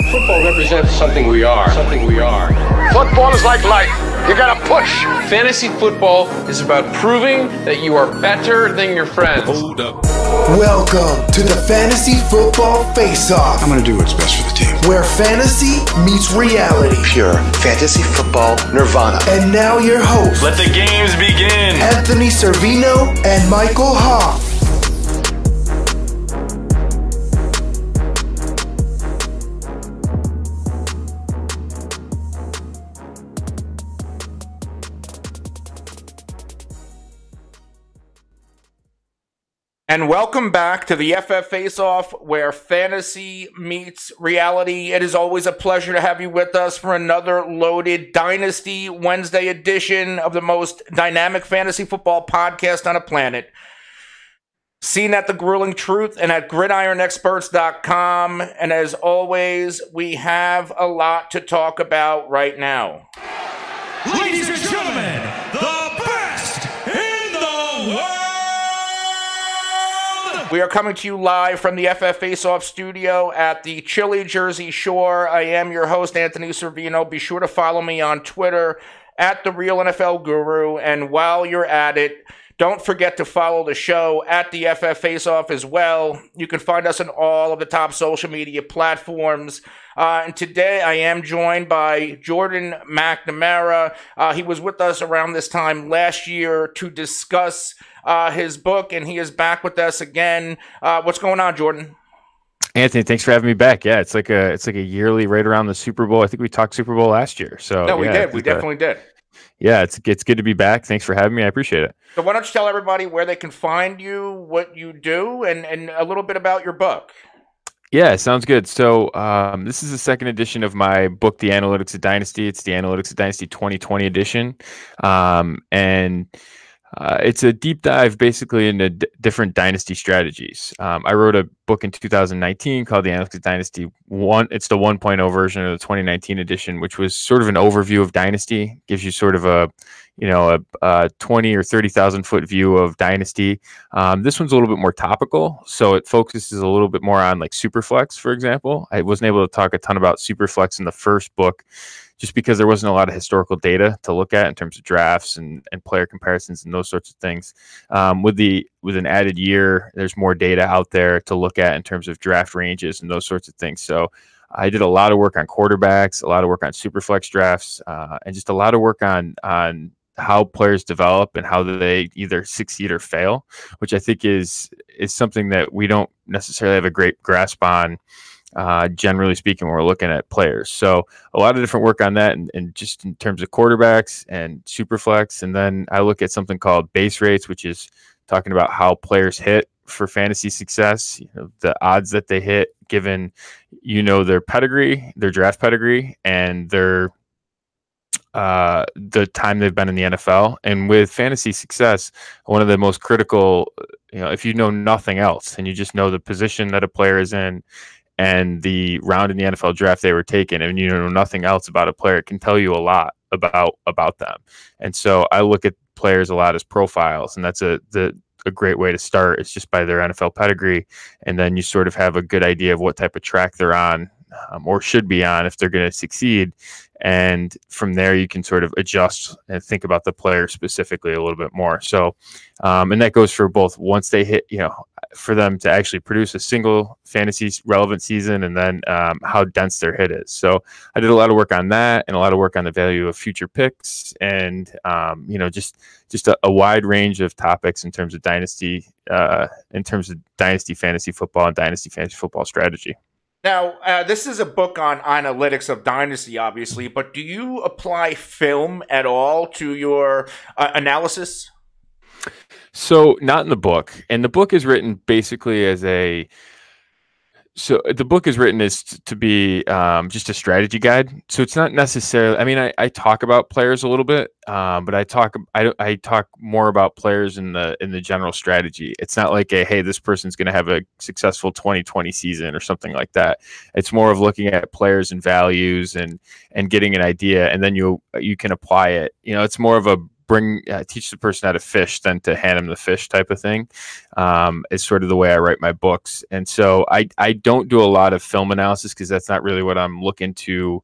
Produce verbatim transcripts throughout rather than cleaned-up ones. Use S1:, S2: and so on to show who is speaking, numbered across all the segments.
S1: Football represents something we are, something we are.
S2: Football is like life. You gotta push.
S1: Fantasy football is about proving that you are better than your friends.
S3: Hold up.
S4: Welcome to the Fantasy Football Face-Off.
S3: I'm gonna do what's best for the team.
S4: Where fantasy meets reality.
S5: Pure fantasy football nirvana.
S4: And now your hosts.
S6: Let the games begin.
S4: Anthony Servino and Michael Hoff.
S7: And welcome back to the F F Face-Off, where fantasy meets reality. It is always a pleasure to have you with us for another loaded Dynasty Wednesday edition of the most dynamic fantasy football podcast on the planet. Seen at The Grueling Truth and at gridiron experts dot com. And as always, we have a lot to talk about right now.
S6: Ladies and gentlemen, the best in the world!
S7: We are coming to you live from the F F Face-Off studio at the chilly Jersey Shore. I am your host, Anthony Servino. Be sure to follow me on Twitter at The Real N F L Guru. And while you're at it, don't forget to follow the show at the F F Face-Off as well. You can find us on all of the top social media platforms. Uh, and today I am joined by Jordan McNamara. Uh, he was with us around this time last year to discuss uh, his book, and he is back with us again. Uh, what's going on, Jordan?
S8: Anthony, thanks for having me back. Yeah, it's like a it's like a yearly right around the Super Bowl. I think we talked Super Bowl last year. So
S7: no, we
S8: yeah,
S7: did. We definitely a, did.
S8: Yeah, it's it's good to be back. Thanks for having me. I appreciate it.
S7: So why don't you tell everybody where they can find you, what you do, and, and a little bit about your book.
S8: Yeah, sounds good. So um, this is the second edition of my book, The Analytics of Dynasty. It's the Analytics of Dynasty twenty twenty edition. Um, and uh, it's a deep dive basically into d- different dynasty strategies. Um, I wrote a book in two thousand nineteen called The Analytics of Dynasty one. It's the one point oh version of the twenty nineteen edition, which was sort of an overview of Dynasty, gives you sort of a you know, a, a twenty or thirty thousand foot view of Dynasty. Um, this one's a little bit more topical, so it focuses a little bit more on like Superflex, for example. I wasn't able to talk a ton about Superflex in the first book just because there wasn't a lot of historical data to look at in terms of drafts and, and player comparisons and those sorts of things. Um, with the with an added year, there's more data out there to look at in terms of draft ranges and those sorts of things. So I did a lot of work on quarterbacks, a lot of work on Superflex drafts, uh, and just a lot of work on on how players develop and how they either succeed or fail, which I think is is something that we don't necessarily have a great grasp on, uh, generally speaking, when we're looking at players. So a lot of different work on that, and, and just in terms of quarterbacks and Superflex. And then I look at something called base rates, which is talking about how players hit for fantasy success, you know, the odds that they hit given, you know, their pedigree, their draft pedigree, and their uh the time they've been in the N F L. And with fantasy success, one of the most critical, you know, if you know nothing else and you just know the position that a player is in and the round in the N F L draft they were taken, and you know nothing else about a player, it can tell you a lot about about them. And so I look at players a lot as profiles, and that's a the a great way to start. It's just by their N F L pedigree, and then you sort of have a good idea of what type of track they're on, um, or should be on if they're going to succeed. And from there, you can sort of adjust and think about the player specifically a little bit more. So, um, and that goes for both once they hit, you know, for them to actually produce a single fantasy relevant season, and then um, how dense their hit is. So I did a lot of work on that, and a lot of work on the value of future picks, and um, you know, just just a, a wide range of topics in terms of dynasty, uh, in terms of dynasty fantasy football and dynasty fantasy football strategy.
S7: Now, uh, this is a book on analytics of Dynasty, obviously, but do you apply film at all to your uh, analysis?
S8: So not in the book. And the book is written basically as a So the book is written as t- to be um, just a strategy guide. So it's not necessarily, I mean, I, I talk about players a little bit, um, but I talk, I, I talk more about players in the, in the general strategy. It's not like a, hey, this person's going to have a successful twenty twenty season or something like that. It's more of looking at players and values and, and getting an idea, and then you, you can apply it. You know, it's more of a bring uh, teach the person how to fish than to hand them the fish type of thing. Um, is sort of the way I write my books, and so I I don't do a lot of film analysis because that's not really what I'm looking to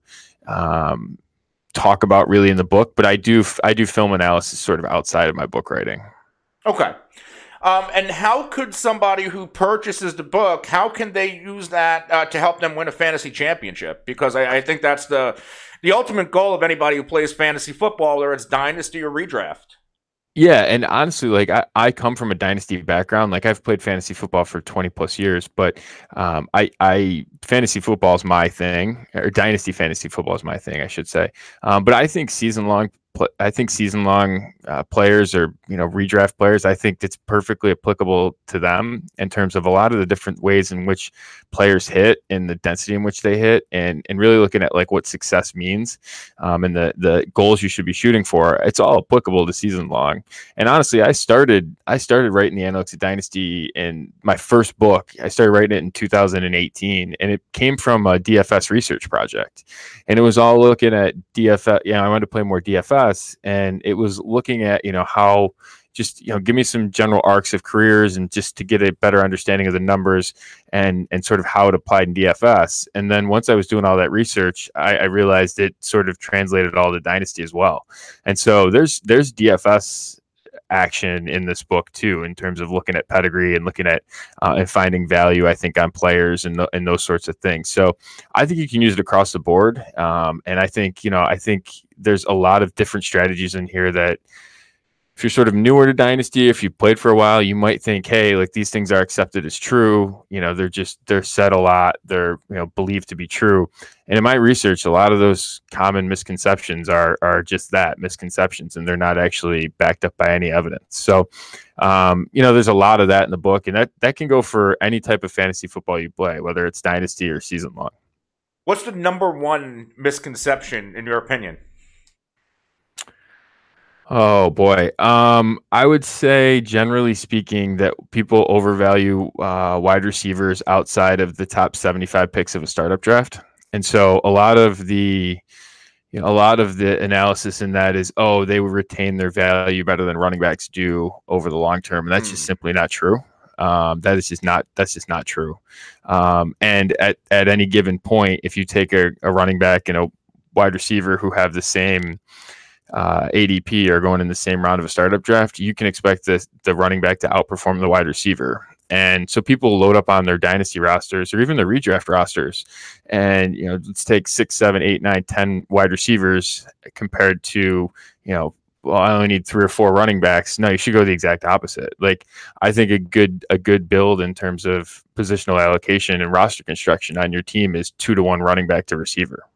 S8: um, talk about really in the book. But I do I do film analysis sort of outside of my book writing.
S7: Okay. Um, and how could somebody who purchases the book, how can they use that uh, to help them win a fantasy championship? Because I, I think that's the the ultimate goal of anybody who plays fantasy football, whether it's dynasty or redraft.
S8: Yeah, and honestly, like I, I come from a dynasty background. Like I've played fantasy football for twenty plus years, but um, I, I fantasy football is my thing, or dynasty fantasy football is my thing, I should say. Um, but I think season long, I think season long uh, players or you know redraft players, I think it's perfectly applicable to them in terms of a lot of the different ways in which players hit and the density in which they hit, and and really looking at like what success means um, and the the goals you should be shooting for. It's all applicable to season long. And honestly, I started I started writing the Analytics Dynasty in my first book. I started writing it in two thousand eighteen, and it came from a D F S research project, and it was all looking at D F S. You know, I wanted to play more D F S. And it was looking at, you know, how just, you know, give me some general arcs of careers and just to get a better understanding of the numbers and, and sort of how it applied in D F S. And then once I was doing all that research, I, I realized it sort of translated all to Dynasty as well. And so there's, there's D F S action in this book too, in terms of looking at pedigree and looking at uh, and finding value, I think, on players and, th- and those sorts of things. So I think you can use it across the board. Um, and I think, you know, I think there's a lot of different strategies in here that if you're sort of newer to Dynasty, if you played for a while, you might think, hey, like these things are accepted as true. You know, they're just, they're said a lot. They're, you know, believed to be true. And in my research, a lot of those common misconceptions are, are just that, misconceptions, and they're not actually backed up by any evidence. So, um, you know, there's a lot of that in the book, and that, that can go for any type of fantasy football you play, whether it's Dynasty or season long.
S7: What's the number one misconception in your opinion?
S8: Oh boy. Um, I would say generally speaking that people overvalue uh, wide receivers outside of the top seventy-five picks of a startup draft. And so a lot of the, you know, a lot of the analysis in that is, oh, they would retain their value better than running backs do over the long term. And that's mm. just simply not true. Um, that is just not, that's just not true. Um, and at, at any given point, if you take a, a running back and a wide receiver who have the same uh, A D P or going in the same round of a startup draft, you can expect the, the running back to outperform the wide receiver. And so people load up on their dynasty rosters or even the redraft rosters. And, you know, let's take six, seven, eight, nine, ten wide receivers compared to, you know, well, I only need three or four running backs. No, you should go the exact opposite. Like, I think a good a good build in terms of positional allocation and roster construction on your team is two to one running back to receiver.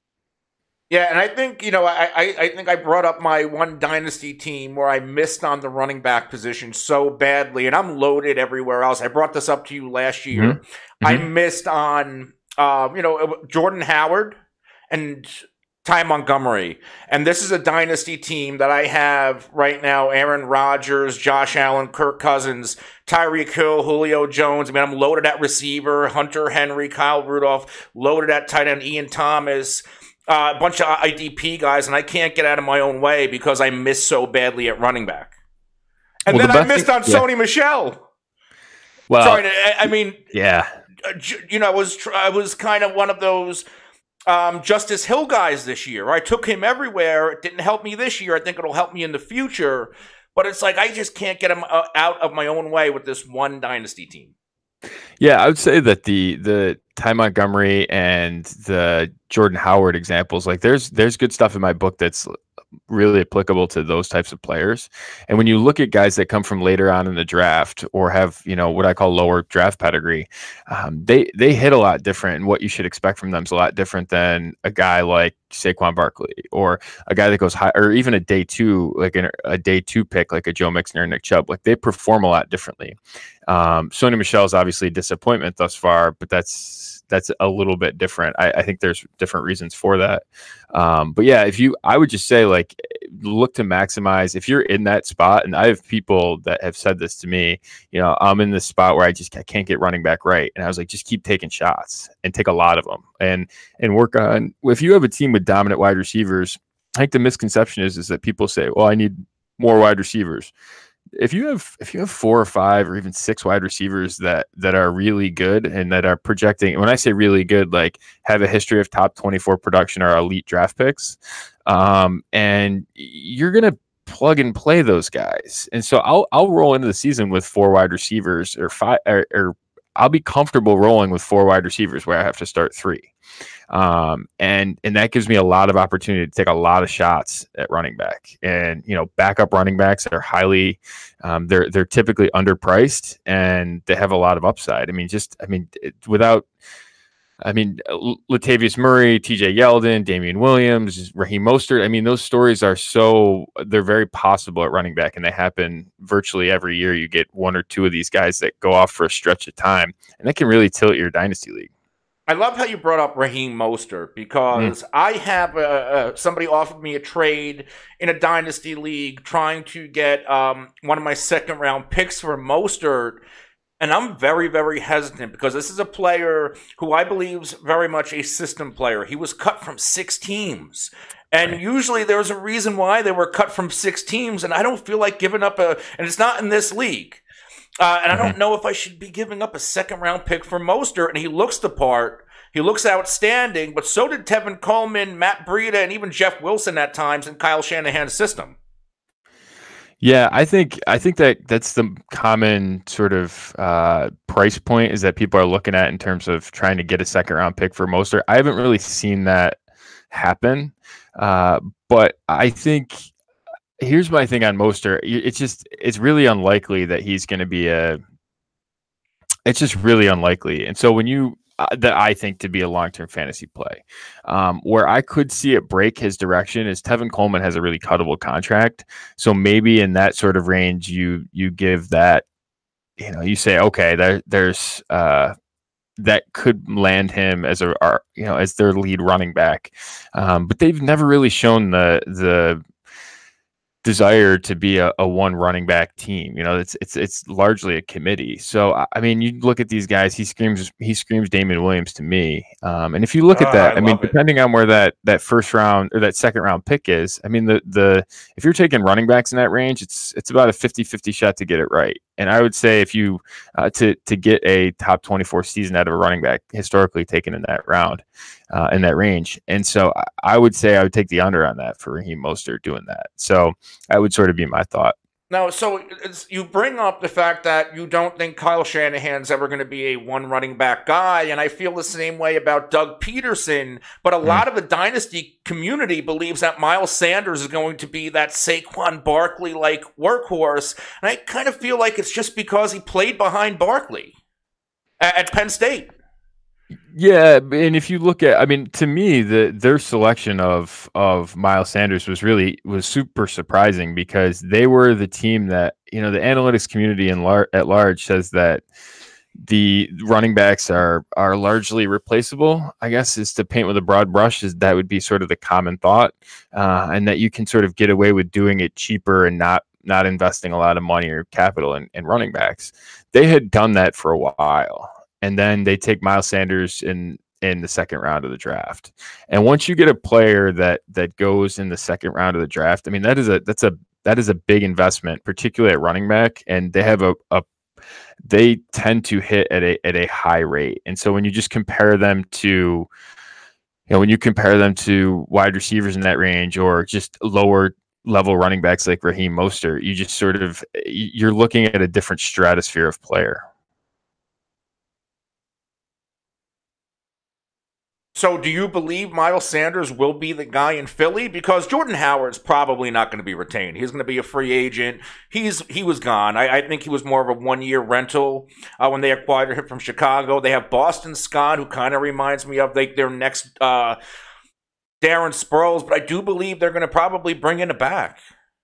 S7: Yeah, and I think, you know, I, I, I think I brought up my one dynasty team where I missed on the running back position so badly, and I'm loaded everywhere else. I brought this up to you last year. Mm-hmm. Mm-hmm. I missed on, uh, you know, Jordan Howard and Ty Montgomery. And this is a dynasty team that I have right now: Aaron Rodgers, Josh Allen, Kirk Cousins, Tyreek Hill, Julio Jones. I mean, I'm loaded at receiver, Hunter Henry, Kyle Rudolph, loaded at tight end, Ian Thomas. Uh, a bunch of I D P guys, and I can't get out of my own way because I missed so badly at running back. And well, then the I missed thing, on yeah. Sony Michel.
S8: Well,
S7: Sorry, I, I mean,
S8: yeah,
S7: you know, I was I was kind of one of those um, Justice Hill guys this year. I took him everywhere. It didn't help me this year. I think it'll help me in the future. But it's like I just can't get him out of my own way with this one dynasty team.
S8: Yeah, I would say that the the Ty Montgomery and the Jordan Howard examples, like there's there's good stuff in my book that's really applicable to those types of players. And when you look at guys that come from later on in the draft or have, you know, what I call lower draft pedigree, um, they they hit a lot different, and what you should expect from them is a lot different than a guy like Saquon Barkley or a guy that goes high, or even a day two, like an, a day two pick like a Joe Mixon or Nick Chubb. Like they perform a lot differently. Um, Sony Michel is obviously a disappointment thus far, but that's that's a little bit different. I, I think there's different reasons for that. Um, but yeah, if you, I would just say like, look to maximize if you're in that spot. And I have people that have said this to me, you know, I'm in this spot where I just I can't get running back right. And I was like, just keep taking shots and take a lot of them and, and work on, if you have a team with dominant wide receivers, I think the misconception is, is that people say, well, I need, more wide receivers. If you have if you have four or five or even six wide receivers that that are really good and that are projecting, when I say really good, like have a history of top twenty-four production or elite draft picks, um, and you're gonna plug and play those guys. And so I'll I'll roll into the season with four wide receivers or five, or, or I'll be comfortable rolling with four wide receivers where I have to start three. Um, and, and that gives me a lot of opportunity to take a lot of shots at running back. And, you know, backup running backs are highly, um, they're, they're typically underpriced and they have a lot of upside. I mean, just, I mean, it, without, I mean, Latavius Murray, T J Yeldon, Damian Williams, Raheem Mostert. I mean, those stories are so, they're very possible at running back, and they happen virtually every year. You get one or two of these guys that go off for a stretch of time, and that can really tilt your dynasty league.
S7: I love how you brought up Raheem Mostert, because mm. I have a, a, somebody offered me a trade in a dynasty league trying to get um, one of my second round picks for Mostert. And I'm very, very hesitant because this is a player who I believe is very much a system player. He was cut from six teams. And usually there's a reason why they were cut from six teams. And I don't feel like giving up a, and it's not in this league. Uh, and I don't know if I should be giving up a second round pick for Mostert. And he looks the part. He looks outstanding. But so did Tevin Coleman, Matt Breida, and even Jeff Wilson at times in Kyle Shanahan's system.
S8: Yeah, I think I think that that's the common sort of uh, price point is that people are looking at in terms of trying to get a second round pick for Mostert. I haven't really seen that happen, uh, but I think here's my thing on Mostert. It's just it's really unlikely that he's going to be a. It's just really unlikely, and so when you. Uh, that I think to be a long-term fantasy play. Um, where I could see it break his direction is Tevin Coleman has a really cuttable contract. So maybe in that sort of range, you you give that, you know, you say, okay, there, there's uh, that could land him as a, you know, as their lead running back. Um, but they've never really shown the the desire to be a, a one running back team. You know, it's it's it's largely a committee. So I mean, you look at these guys. He screams he screams Damian Williams to me. Um, and if you look at that,
S7: uh, I,
S8: I mean,
S7: it.
S8: depending on where that that first round or that second round pick is, I mean, the the if you're taking running backs in that range, it's it's about a fifty-fifty shot to get it right. And I would say if you uh, to to get a top twenty-four season out of a running back historically taken in that round, uh, in that range. And so I, I would say I would take the under on that for Raheem Mostert doing that. So that would sort of be my thought.
S7: Now, so it's, you bring up the fact that you don't think Kyle Shanahan's ever going to be a one running back guy, and I feel the same way about Doug Peterson, but a mm. lot of the dynasty community believes that Miles Sanders is going to be that Saquon Barkley-like workhorse, and I kind of feel like it's just because he played behind Barkley at, at Penn State.
S8: Yeah, and if you look at, I mean, to me, the their selection of of Miles Sanders was really was super surprising because they were the team that, you know, the analytics community in lar- at large says that the running backs are are largely replaceable. I guess is to paint with a broad brush, is that would be sort of the common thought, uh, and that you can sort of get away with doing it cheaper and not not investing a lot of money or capital in, in running backs. They had done that for a while. And then they take Miles Sanders in, in the second round of the draft. And once you get a player that that goes in the second round of the draft, I mean, that is a that's a that is a big investment, particularly at running back. And they have a, a they tend to hit at a at a high rate. And so when you just compare them to, you know, when you compare them to wide receivers in that range or just lower level running backs like Raheem Mostert, you just sort of you're looking at a different stratosphere of player.
S7: So do you believe Miles Sanders will be the guy in Philly? Because Jordan Howard's probably not going to be retained. He's going to be a free agent. He's He was gone. I, I think he was more of a one-year rental uh, when they acquired him from Chicago. They have Boston Scott, who kind of reminds me of like their next uh, Darren Sproles, but I do believe they're going to probably bring in a back.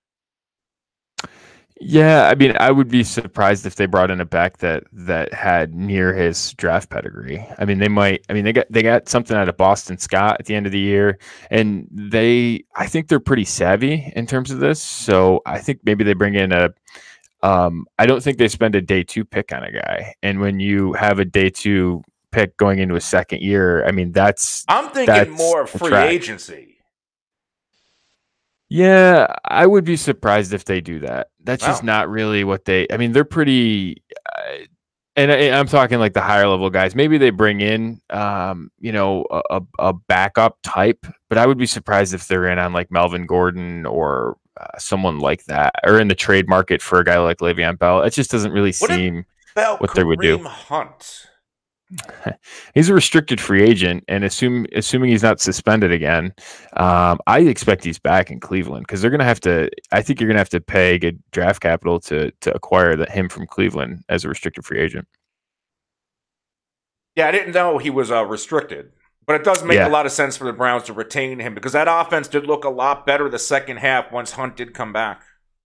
S8: Yeah, I mean, I would be surprised if they brought in a back that that had near his draft pedigree. I mean, they might. I mean, they got they got something out of Boston Scott at the end of the year, and they. I think they're pretty savvy in terms of this. So I think maybe they bring in a. Um, I don't think they spend a day two pick on a guy, and when you have a day two pick going into a second year, I mean, that's.
S7: I'm thinking
S8: that's
S7: more free agency.
S8: Yeah, I would be surprised if they do that. That's just
S7: Wow.
S8: not really what they. I mean, they're pretty. Uh, and I, I'm talking like the higher level guys. Maybe they bring in, um, you know, a, a a backup type, but I would be surprised if they're in on like Melvin Gordon or uh, someone like that, or in the trade market for a guy like Le'Veon Bell. It just doesn't really
S7: What
S8: seem
S7: about
S8: what they would do.
S7: Kareem Hunt?
S8: He's a restricted free agent, and assume assuming he's not suspended again, um, I expect he's back in Cleveland because they're going to have to. I think you're going to have to pay good draft capital to to acquire the, him from Cleveland as a restricted free agent.
S7: Yeah, I didn't know he was uh, restricted, but it does make
S8: Yeah.
S7: a lot of sense for the Browns to retain him because that offense did look a lot better the second half once Hunt did come back.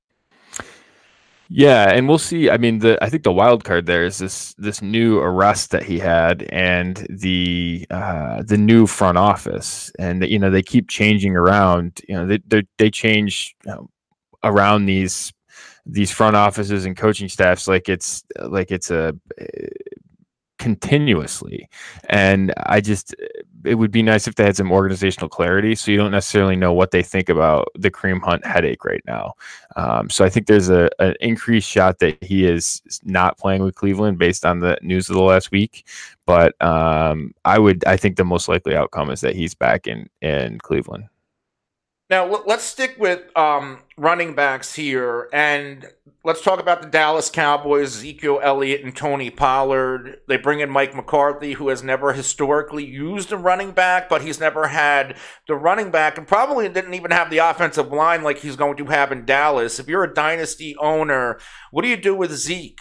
S8: Yeah, and we'll see. I mean, the I think the wild card there is this this new arrest that he had, and the uh, the new front office, and you know they keep changing around. You know they they they change you know, around these these front offices and coaching staffs like it's like it's a continuously. And I just, it would be nice if they had some organizational clarity so you don't necessarily know what they think about the Kareem Hunt headache right now. Um, so I think there's a an increased shot that he is not playing with Cleveland based on the news of the last week. But um, I would, I think the most likely outcome is that he's back in, in Cleveland.
S7: Now, l- let's stick with um, running backs here, and let's talk about the Dallas Cowboys, Ezekiel Elliott and Tony Pollard. They bring in Mike McCarthy, who has never historically used a running back, but he's never had the running back and probably didn't even have the offensive line like he's going to have in Dallas. If you're a dynasty owner, what do you do with Zeke?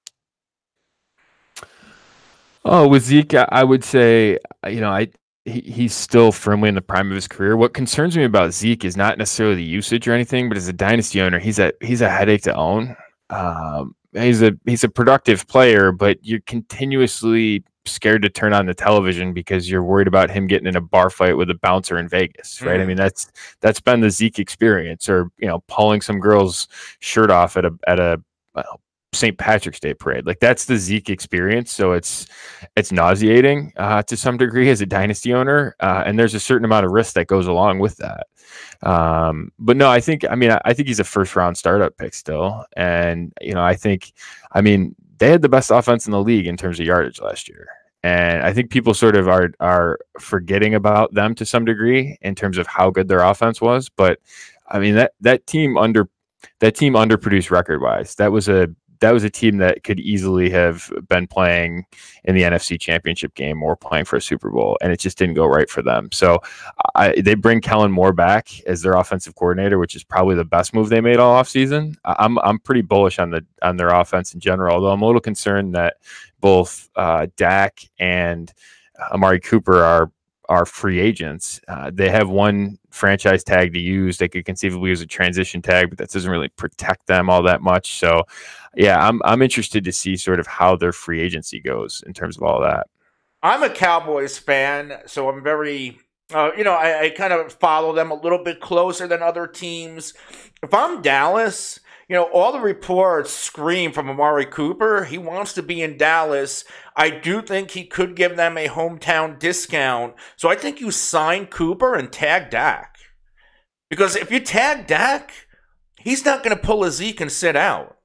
S8: Oh, with Zeke, I I would say, you know, I he, he's still firmly in the prime of his career. What concerns me about Zeke is not necessarily the usage or anything, but as a dynasty owner, he's a he's a headache to own. Um, he's a he's a productive player, but you're continuously scared to turn on the television because you're worried about him getting in a bar fight with a bouncer in Vegas, right?
S7: Mhm.
S8: I mean, that's that's been the Zeke experience, or you know, pulling some girl's shirt off at a at a well, Saint Patrick's Day parade. Like that's the Zeke experience. So it's it's nauseating uh, to some degree as a dynasty owner, uh, and there's a certain amount of risk that goes along with that. Um, but no, I think I mean I, I think he's a first round startup pick still, and you know I think I mean they had the best offense in the league in terms of yardage last year. And I think people sort of are are forgetting about them to some degree in terms of how good their offense was. But I mean that that team under that team underproduced record wise. That was a that was a team that could easily have been playing in the N F C Championship game or playing for a Super Bowl, and it just didn't go right for them. So I, they bring Kellen Moore back as their offensive coordinator, which is probably the best move they made all offseason. I'm I'm pretty bullish on the on their offense in general, although I'm a little concerned that both uh, Dak and Amari Cooper are are free agents. Uh, they have one franchise tag to use. They could conceivably use a transition tag, but that doesn't really protect them all that much. So, yeah, I'm I'm interested to see sort of how their free agency goes in terms of all that.
S7: I'm a Cowboys fan, so I'm very, uh, you know, I, I kind of follow them a little bit closer than other teams. If I'm Dallas, you know, all the reports scream from Amari Cooper. He wants to be in Dallas. I do think he could give them a hometown discount. So I think you sign Cooper and tag Dak. Because if you tag Dak, he's not going to pull a Zeke and sit out.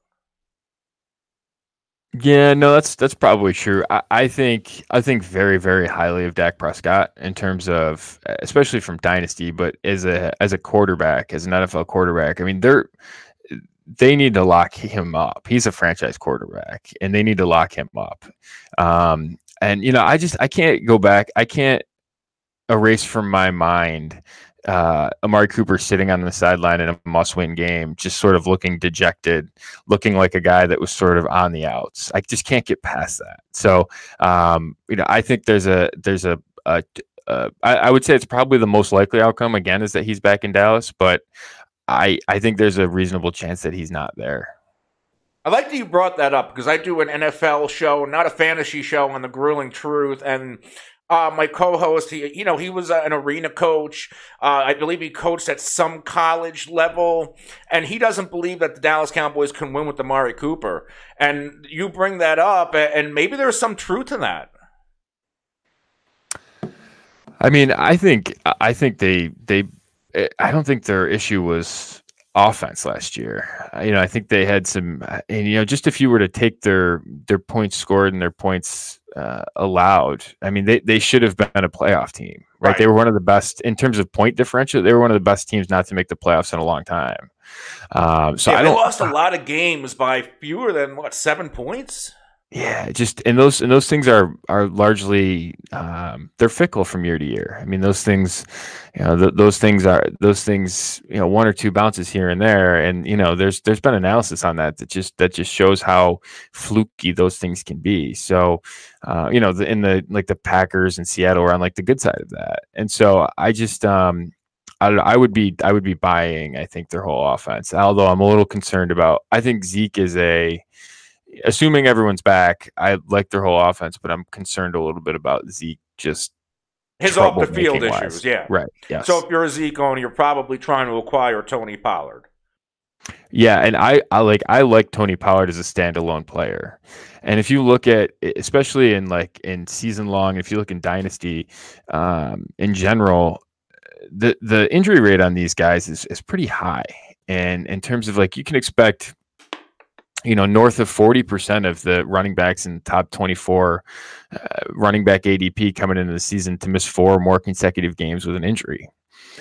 S8: Yeah, no, that's that's probably true. I, I think I think very very highly of Dak Prescott in terms of, especially from dynasty, but as a as a quarterback, as an N F L quarterback. I mean, they're they need to lock him up. He's a franchise quarterback, and they need to lock him up. Um, and you know, I just I can't go back. I can't erase from my mind uh, Amari Cooper sitting on the sideline in a must-win game, just sort of looking dejected, looking like a guy that was sort of on the outs. I just can't get past that. So, um, you know, I think there's a there's a, a, a I, I would say it's probably the most likely outcome again is that he's back in Dallas, but I I think there's a reasonable chance that he's not there.
S7: I like that you brought that up because I do an N F L show, not a fantasy show, on The Grueling Truth, and Uh, my co-host, he, you know, he was uh, an arena coach. Uh, I believe he coached at some college level, and he doesn't believe that the Dallas Cowboys can win with Amari Cooper. And you bring that up, and maybe there's some truth to that.
S8: I mean, I think I think they they it, I don't think their issue was offense last year. Uh, You know, I think they had some, uh, and you know, just if you were to take their their points scored and their points uh, allowed, I mean, they they should have been a playoff team, right?
S7: Right.
S8: They were one of the best in terms of point differential. They were one of the best teams not to make the playoffs in a long time. Um, so
S7: Yeah,
S8: I
S7: they
S8: don't.
S7: lost a lot of games by fewer than what, seven points?
S8: Yeah, just and those and those things are are largely um, they're fickle from year to year. I mean, those things, you know, th- those things are those things. You know, one or two bounces here and there, and you know, there's there's been analysis on that that just that just shows how fluky those things can be. So, uh, you know, the, in the like the Packers and Seattle are on like the good side of that, and so I just um, I don't know, I would be I would be buying I think their whole offense. Although I'm a little concerned about. I think Zeke is a assuming everyone's back, I like their whole offense, but I'm concerned a little bit about Zeke just
S7: His off the field
S8: troublemaking-wise.
S7: issues, yeah.
S8: Right. Yes.
S7: So if you're a Zeke owner, you're probably trying to acquire Tony Pollard.
S8: Yeah, and I, I like I like Tony Pollard as a standalone player. And if you look at especially in like in season long, if you look in dynasty, um, in general, the the injury rate on these guys is is pretty high. And in terms of like you can expect you know, north of forty percent of the running backs in the top twenty-four uh, running back A D P coming into the season to miss four or more consecutive games with an injury.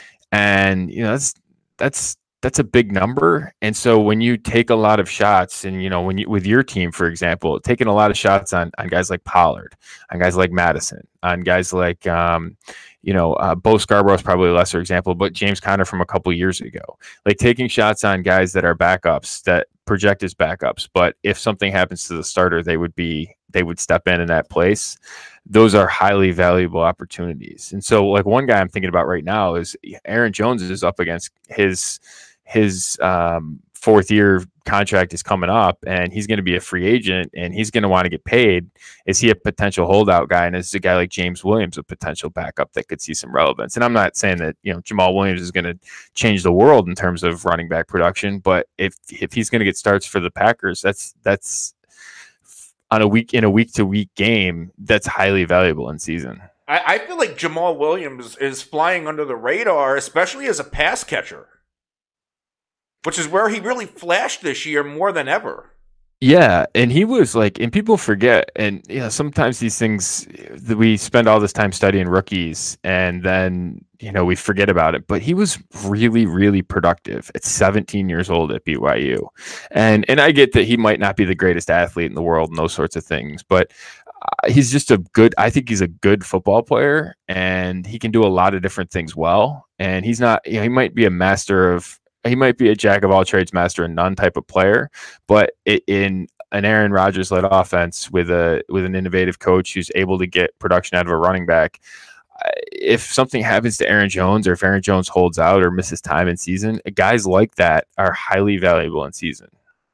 S8: And, you know, that's, that's, that's a big number. And so when you take a lot of shots and, you know, when you, with your team, for example, taking a lot of shots on, on guys like Pollard, on guys like Madison, on guys like, um, you know, uh, Bo Scarborough is probably a lesser example, but James Conner from a couple years ago, like taking shots on guys that are backups that project as backups. But if something happens to the starter, they would be, they would step in in that place. Those are highly valuable opportunities. And so like one guy I'm thinking about right now is Aaron Jones is up against his, his um, fourth year contract is coming up and he's going to be a free agent and he's going to want to get paid. Is he a potential holdout guy? And is a guy like James Williams a potential backup that could see some relevance? And I'm not saying that, you know, Jamal Williams is going to change the world in terms of running back production, but if, if he's going to get starts for the Packers, that's, that's on a week in a week to week game, that's highly valuable in season.
S7: I, I feel like Jamal Williams is flying under the radar, especially as a pass catcher, which is where he really flashed this year more than ever.
S8: Yeah, and he was like, and people forget, and you know, sometimes these things we spend all this time studying rookies, and then you know we forget about it. But he was really, really productive at seventeen years old at B Y U, and and I get that he might not be the greatest athlete in the world and those sorts of things, but uh, he's just a good. I think he's a good football player, and he can do a lot of different things well. And he's not, you know, he might be a master of. He might be a jack of all trades, master in none type of player, but it, in an Aaron Rodgers led offense with a with an innovative coach who's able to get production out of a running back, if something happens to Aaron Jones or if Aaron Jones holds out or misses time in season, guys like that are highly valuable in season.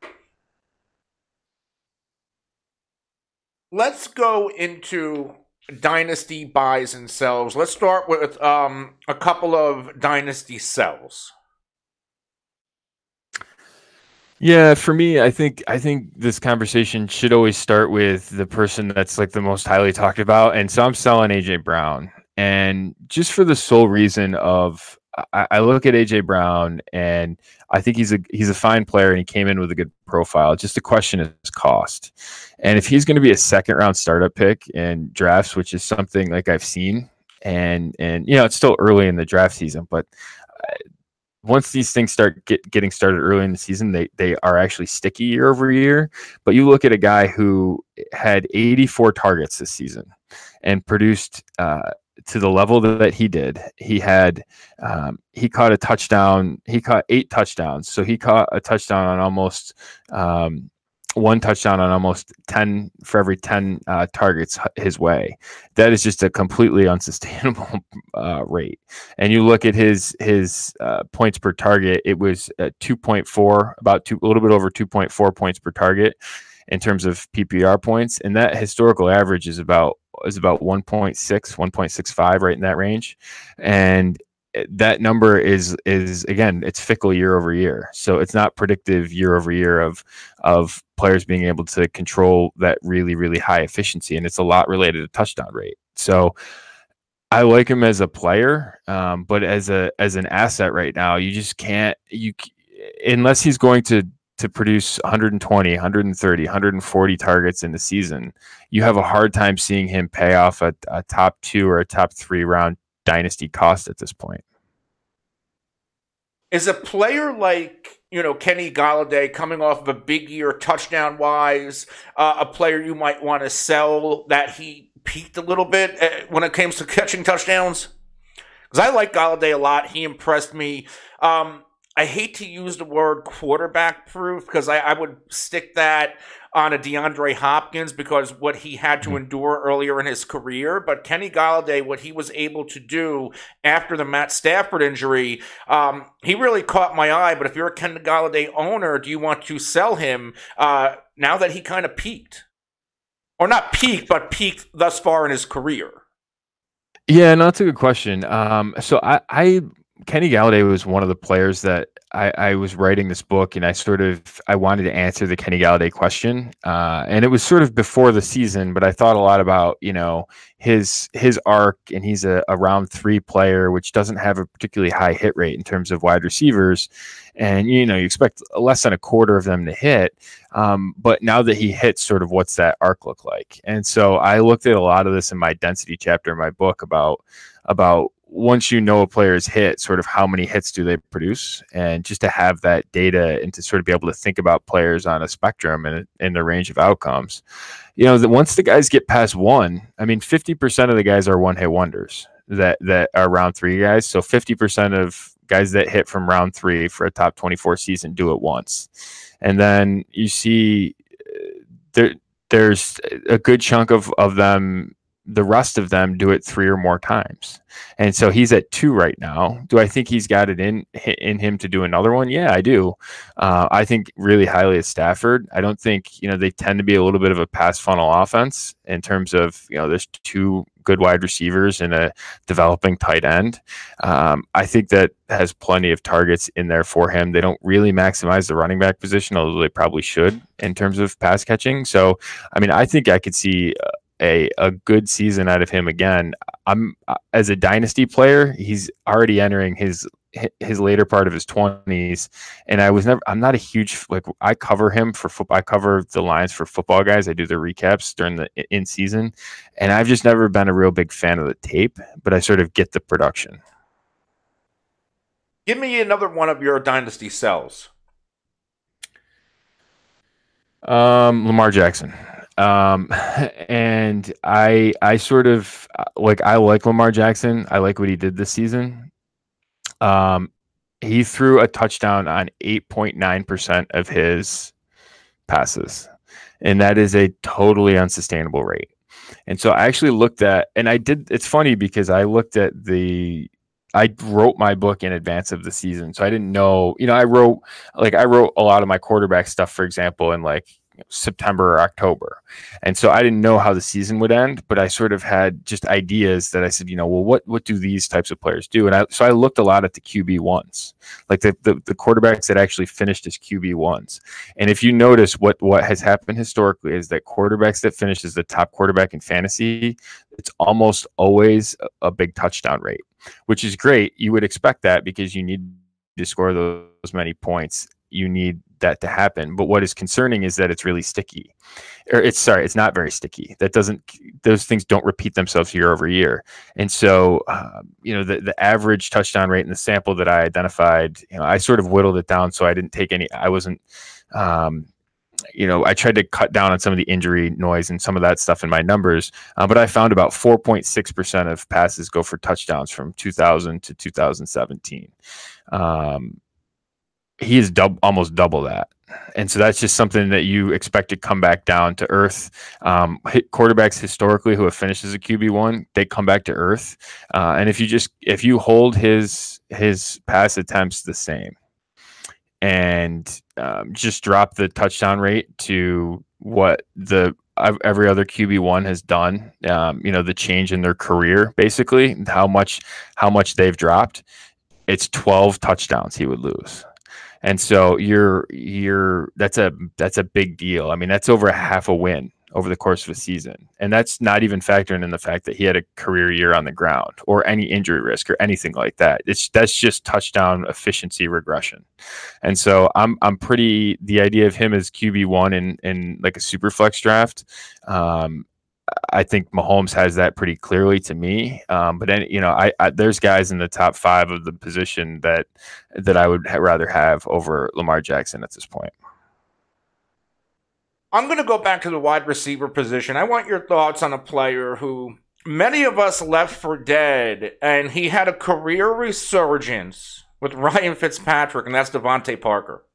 S7: Let's go into dynasty buys and sells. Let's start with um, a couple of dynasty sells.
S8: Yeah, for me, I think I think this conversation should always start with the person that's like the most highly talked about, and so I'm selling A J Brown, and just for the sole reason of I, I look at A J Brown, and I think he's a he's a fine player, and he came in with a good profile. Just the question is cost, and if he's going to be a second round startup pick in drafts, which is something like I've seen, and and you know it's still early in the draft season, but. Uh, Once these things start get, getting started early in the season, they they are actually sticky year over year. But you look at a guy who had eighty-four targets this season and produced uh, to the level that he did. He had um, he caught a touchdown. He caught eight touchdowns. So he caught a touchdown on almost um, one touchdown on almost ten for every ten uh, targets his way. That is just a completely unsustainable uh, rate. And you look at his his uh, points per target, it was at two point four, about two, a little bit over two point four points per target in terms of P P R points. And that historical average is about is about one point six, one point six five, right in that range. And that number is is again, it's fickle year over year, so it's not predictive year over year of of players being able to control that really really high efficiency, and it's a lot related to touchdown rate. So I like him as a player, um, but as a as an asset right now, you just can't you unless he's going to to produce one twenty, one thirty, one forty targets in the season. You have a hard time seeing him pay off a, a top two or a top three round dynasty cost at this point.
S7: Is a player like, you know, Kenny Golladay coming off of a big year touchdown wise, uh, a player you might want to sell that he peaked a little bit uh, when it comes to catching touchdowns? Because I like Golladay a lot. He impressed me. Um, I hate to use the word quarterback proof because I, I would stick that on a DeAndre Hopkins because what he had to endure earlier in his career. But Kenny Golladay, what he was able to do after the Matt Stafford injury, um, he really caught my eye. But if you're a Kenny Golladay owner, do you want to sell him uh, now that he kind of peaked? Or not peaked, but peaked thus far in his career?
S8: Yeah, no, that's a good question. Um, so I, I Kenny Golladay was one of the players that I, I was writing this book, and I sort of I wanted to answer the Kenny Golladay question, uh, and it was sort of before the season. But I thought a lot about you know his his arc, and he's a, a round three player, which doesn't have a particularly high hit rate in terms of wide receivers, and you know you expect less than a quarter of them to hit. Um, but now that he hits, sort of what's that arc look like? And so I looked at a lot of this in my density chapter in my book about about. Once you know a player's hit, sort of how many hits do they produce, and just to have that data and to sort of be able to think about players on a spectrum and in the range of outcomes, you know, that once the guys get past one, I mean, fifty percent of the guys are one hit wonders that, that are round three guys. So fifty percent of guys that hit from round three for a top twenty-four season do it once. And then you see there, there's a good chunk of, of them, the rest of them do it three or more times. And so he's at two right now. Do I think he's got it in in him to do another one? Yeah, I do. Uh, I think really highly of Stafford. I don't think, you know, they tend to be a little bit of a pass funnel offense in terms of, you know, there's two good wide receivers and a developing tight end. Um, I think that has plenty of targets in there for him. They don't really maximize the running back position, although they probably should in terms of pass catching. So, I mean, I think I could see uh, a a good season out of him again. I'm as a dynasty player, he's already entering his his later part of his twenties, and I was never I'm not a huge like I cover him for football. I cover the lines for Football Guys. I do the recaps during the in season, and I've just never been a real big fan of the tape, but I sort of get the production.
S7: Give me another one of your dynasty sells.
S8: Um, Lamar Jackson. Um, and I, I sort of like, I like Lamar Jackson. I like what he did this season. Um, he threw a touchdown on eight point nine percent of his passes, and that is a totally unsustainable rate. And so I actually looked at, and I did, it's funny because I looked at the, I wrote my book in advance of the season. So I didn't know, you know, I wrote, like, I wrote a lot of my quarterback stuff, for example, in like, September or October. And so I didn't know how the season would end, but I sort of had just ideas that I said, you know, well, what, what do these types of players do? And I, so I looked a lot at the Q B ones, like the, the, the quarterbacks that actually finished as Q B ones. And if you notice what, what has happened historically is that quarterbacks that finish as the top quarterback in fantasy, it's almost always a, a big touchdown rate, which is great. You would expect that because you need to score those, those many points. You need that to happen. But what is concerning is that it's really sticky, or it's sorry, it's not very sticky. That doesn't, those things don't repeat themselves year over year. And so, um, you know, the, the average touchdown rate in the sample that I identified, you know, I sort of whittled it down. So I didn't take any, I wasn't, um, you know, I tried to cut down on some of the injury noise and some of that stuff in my numbers. Uh, but I found about four point six percent of passes go for touchdowns from two thousand to two thousand seventeen. Um, he is dub- almost double that. And so that's just something that you expect to come back down to earth. Um, quarterbacks historically who have finished as a Q B one, they come back to earth. Uh, and if you just, if you hold his, his pass attempts the same and um, just drop the touchdown rate to what the, every other Q B one has done, um, you know, the change in their career, basically how much, how much they've dropped, it's twelve touchdowns he would lose. And so you're you're that's a that's a big deal. I mean, that's over a half a win over the course of a season. And that's not even factoring in the fact that he had a career year on the ground or any injury risk or anything like that. It's that's just touchdown efficiency regression. And so I'm I'm pretty the idea of him as Q B one in in like a super flex draft. Um, I think Mahomes has that pretty clearly to me. Um, but any, you know, I, I there's guys in the top five of the position that that I would ha- rather have over Lamar Jackson at this point.
S7: I'm going to go back to the wide receiver position. I want your thoughts on a player who many of us left for dead, and he had a career resurgence with Ryan Fitzpatrick, and that's Devontae Parker.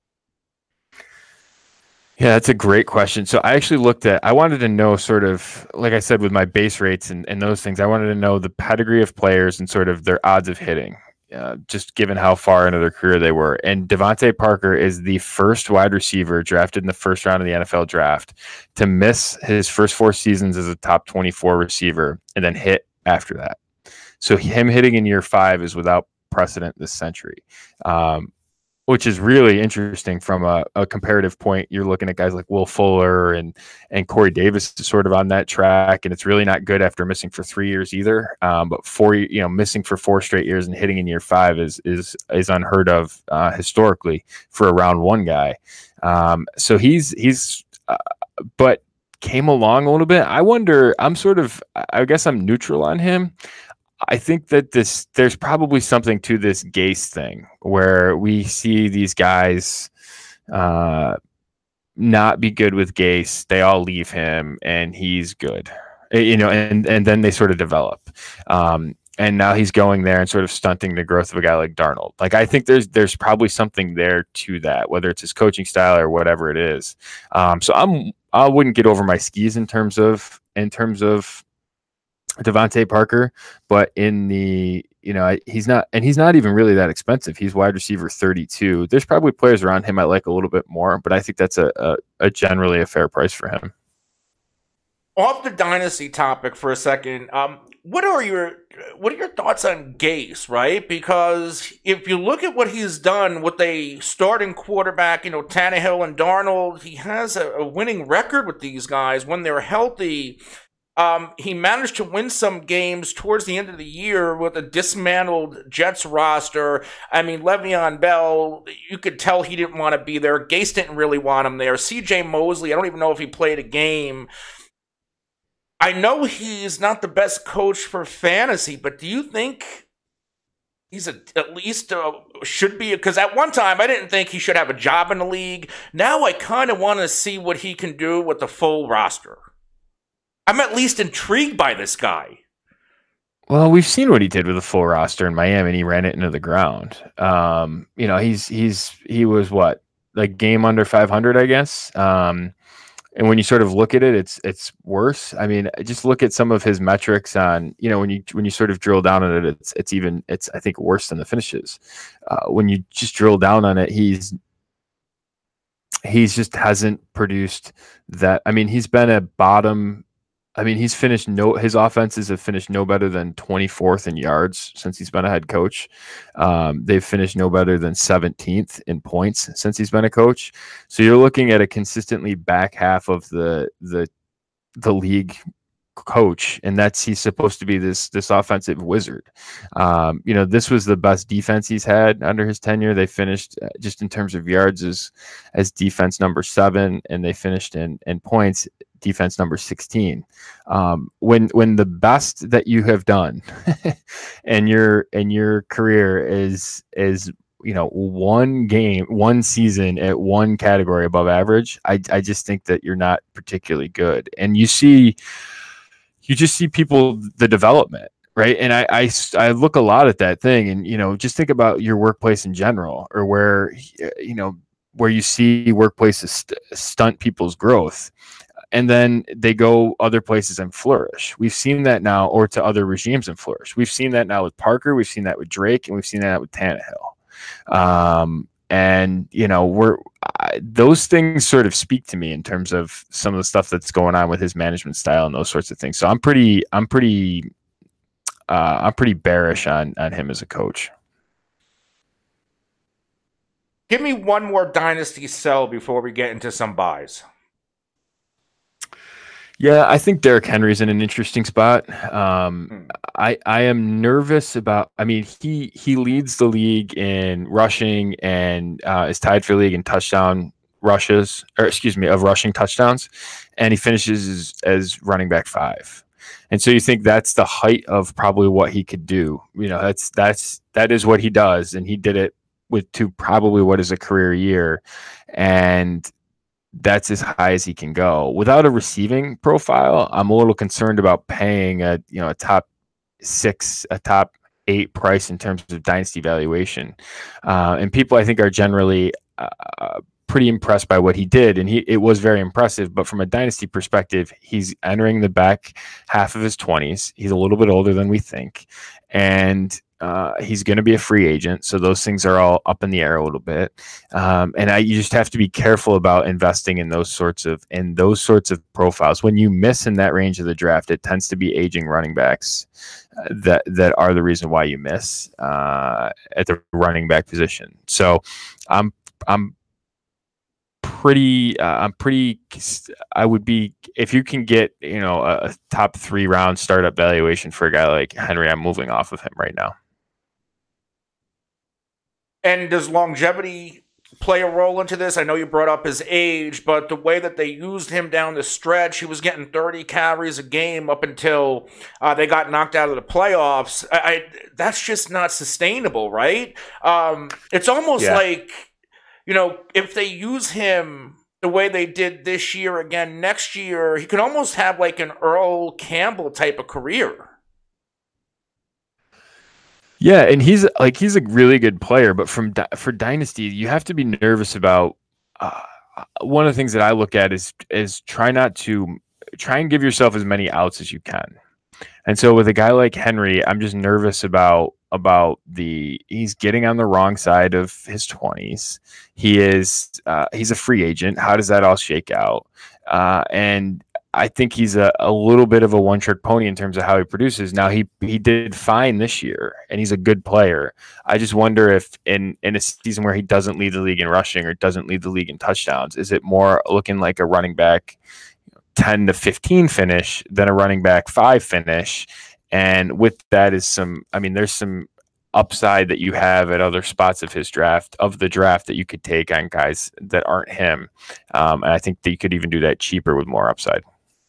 S8: Yeah, that's a great question. So I actually looked at, I wanted to know sort of, like I said, with my base rates and, and those things, I wanted to know the pedigree of players and sort of their odds of hitting, uh, just given how far into their career they were. And Devontae Parker is the first wide receiver drafted in the first round of the N F L draft to miss his first four seasons as a top twenty-four receiver and then hit after that. So him hitting in year five is without precedent this century. Um, which is really interesting from a, a comparative point. You're looking at guys like Will Fuller and and Corey Davis is sort of on that track, and it's really not good after missing for three years either. Um, but four, you know, missing for four straight years and hitting in year five is is is unheard of uh, historically for a round one guy. Um, so he's he's, uh, but came along a little bit. I wonder. I'm sort of. I guess I'm neutral on him. I think that this there's probably something to this Gase thing where we see these guys uh, not be good with Gase. They all leave him, and he's good, you know. And and then they sort of develop, um, and now he's going there and sort of stunting the growth of a guy like Darnold. Like I think there's there's probably something there to that, whether it's his coaching style or whatever it is. Um, so I'm I wouldn't get over my skis in terms of in terms of. Devontae Parker, but in the, you know, he's not, and he's not even really that expensive. He's wide receiver thirty-two. There's probably players around him I like a little bit more, but I think that's a, a, a generally a fair price for him.
S7: Off the dynasty topic for a second, um, what are your what are your thoughts on Gase, right? Because if you look at what he's done with a starting quarterback, you know, Tannehill and Darnold, he has a, a winning record with these guys when they're healthy. Um, he managed to win some games towards the end of the year with a dismantled Jets roster. I mean, Le'Veon Bell, you could tell he didn't want to be there. Gase didn't really want him there. C J Mosley, I don't even know if he played a game. I know he's not the best coach for fantasy, but do you think he's a, at least uh, should be? Because at one time, I didn't think he should have a job in the league. Now I kind of want to see what he can do with the full roster. I'm at least intrigued by this guy.
S8: Well, we've seen what he did with a full roster in Miami, and he ran it into the ground. Um, you know, he's he's he was what, like game under five hundred, I guess. Um, and when you sort of look at it, it's it's worse. I mean, just look at some of his metrics on, you know, when you when you sort of drill down on it, it's it's even it's I think worse than the finishes. Uh, when you just drill down on it, he's he's just hasn't produced that. I mean, he's been a bottom. I mean, he's finished no, his offenses have finished no better than twenty-fourth in yards since he's been a head coach. Um, they've finished no better than seventeenth in points since he's been a coach. So you're looking at a consistently back half of the, the, the league coach, and that's, he's supposed to be this, this offensive wizard. Um, you know, this was the best defense he's had under his tenure. They finished uh, just in terms of yards as, as defense number seven, and they finished in, in points, defense number sixteen. Um, when when the best that you have done in your in your career is is you know one game, one season at one category above average, I I just think that you're not particularly good. And you see, you just see people, the development, right? And I I, I look a lot at that thing, and you know, just think about your workplace in general, or where you know where you see workplaces st- stunt people's growth. And then they go other places and flourish. We've seen that now, or to other regimes and flourish. We've seen that now with Parker. We've seen that with Drake, and we've seen that with Tannehill. Um, and you know, we're I, those things sort of speak to me in terms of some of the stuff that's going on with his management style and those sorts of things. So I'm pretty, I'm pretty, uh, I'm pretty bearish on on him as a coach.
S7: Give me one more dynasty sell before we get into some buys.
S8: Yeah, I think Derrick Henry's in an interesting spot. Um,
S7: Hmm.
S8: I I am nervous about. I mean, he he leads the league in rushing and uh, is tied for league in touchdown rushes, or excuse me, of rushing touchdowns, and he finishes as, as running back five. And so you think that's the height of probably what he could do. You know, that's that's that is what he does, and he did it with to probably what is a career year, and that's as high as he can go. Without a receiving profile, I'm a little concerned about paying a you know a top six, a top eight price in terms of dynasty valuation. Uh, and people, I think, are generally uh, pretty impressed by what he did, and he it was very impressive. But from a dynasty perspective, he's entering the back half of his twenties. He's a little bit older than we think, and Uh, he's going to be a free agent, so those things are all up in the air a little bit. Um, and I, you just have to be careful about investing in those sorts of in those sorts of profiles. When you miss in that range of the draft, it tends to be aging running backs uh, that that are the reason why you miss uh, at the running back position. So, I'm I'm pretty uh, I'm pretty I would be if you can get you know a, a top three round startup valuation for a guy like Henry, I'm moving off of him right now.
S7: And does longevity play a role into this? I know you brought up his age, but the way that they used him down the stretch, he was getting thirty carries a game up until uh, they got knocked out of the playoffs. I, I that's just not sustainable, right? Um, it's almost
S8: Yeah.
S7: like, you know, if they use him the way they did this year again next year, he could almost have like an Earl Campbell type of career.
S8: Yeah, and he's like he's a really good player, but from for dynasty, you have to be nervous about. Uh, one of the things that I look at is is try not to try and give yourself as many outs as you can. And so with a guy like Henry, I'm just nervous about about the he's getting on the wrong side of his twenties. He is uh, he's a free agent. How does that all shake out? Uh, and I think he's a, a little bit of a one-trick pony in terms of how he produces. Now, he he did fine this year, and he's a good player. I just wonder if in, in a season where he doesn't lead the league in rushing or doesn't lead the league in touchdowns, is it more looking like a running back ten to fifteen finish than a running back five finish? And with that is some – I mean, there's some upside that you have at other spots of his draft, of the draft that you could take on guys that aren't him. Um, and I think that you could even do that cheaper with more upside.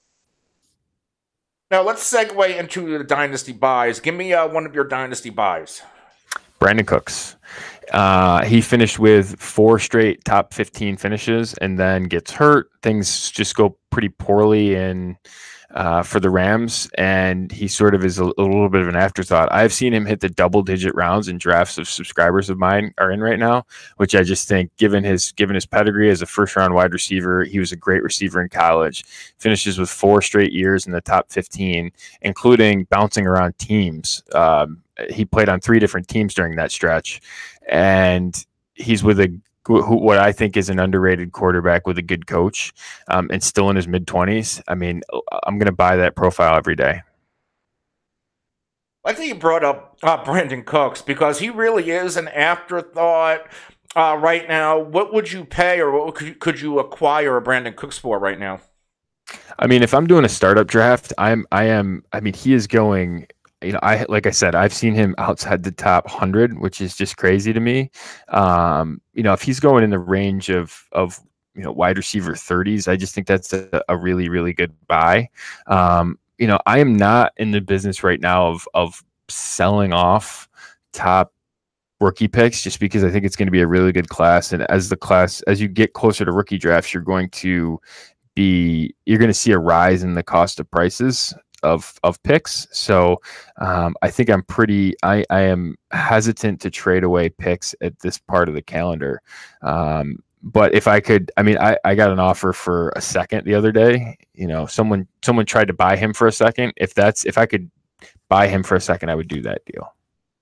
S7: Now, let's segue into the dynasty buys. Give me uh, one of your dynasty buys.
S8: Brandon Cooks. Uh, he finished with four straight top fifteen finishes and then gets hurt. Things just go pretty poorly in uh, for the Rams, and he sort of is a, a little bit of an afterthought. I've seen him hit the double-digit rounds in drafts of subscribers of mine are in right now, which I just think, given his given his pedigree as a first-round wide receiver, he was a great receiver in college. Finishes with four straight years in the top fifteen, including bouncing around teams. Um, he played on three different teams during that stretch, and he's with a who, what I think is an underrated quarterback with a good coach, um, and still in his mid twenties. I mean, I'm going to buy that profile every day.
S7: I think you brought up uh, Brandon Cooks because he really is an afterthought uh, right now. What would you pay, or what could you, could you acquire a Brandon Cooks for right now?
S8: I mean, if I'm doing a startup draft, I'm I am. I mean, he is going. You know, I like I said, I've seen him outside the top one hundred, which is just crazy to me. Um, you know, if he's going in the range of of you know wide receiver thirties, I just think that's a, a really really good buy. Um, you know, I am not in the business right now of of selling off top rookie picks just because I think it's going to be a really good class, and as the class as you get closer to rookie drafts, you're going to be you're going to see a rise in the cost of prices of of picks. So um, I think I'm pretty I, I am hesitant to trade away picks at this part of the calendar. Um, but if I could, I mean, I, I got an offer for a second the other day. You know, someone someone tried to buy him for a second. If that's if I could buy him for a second, I would do that deal.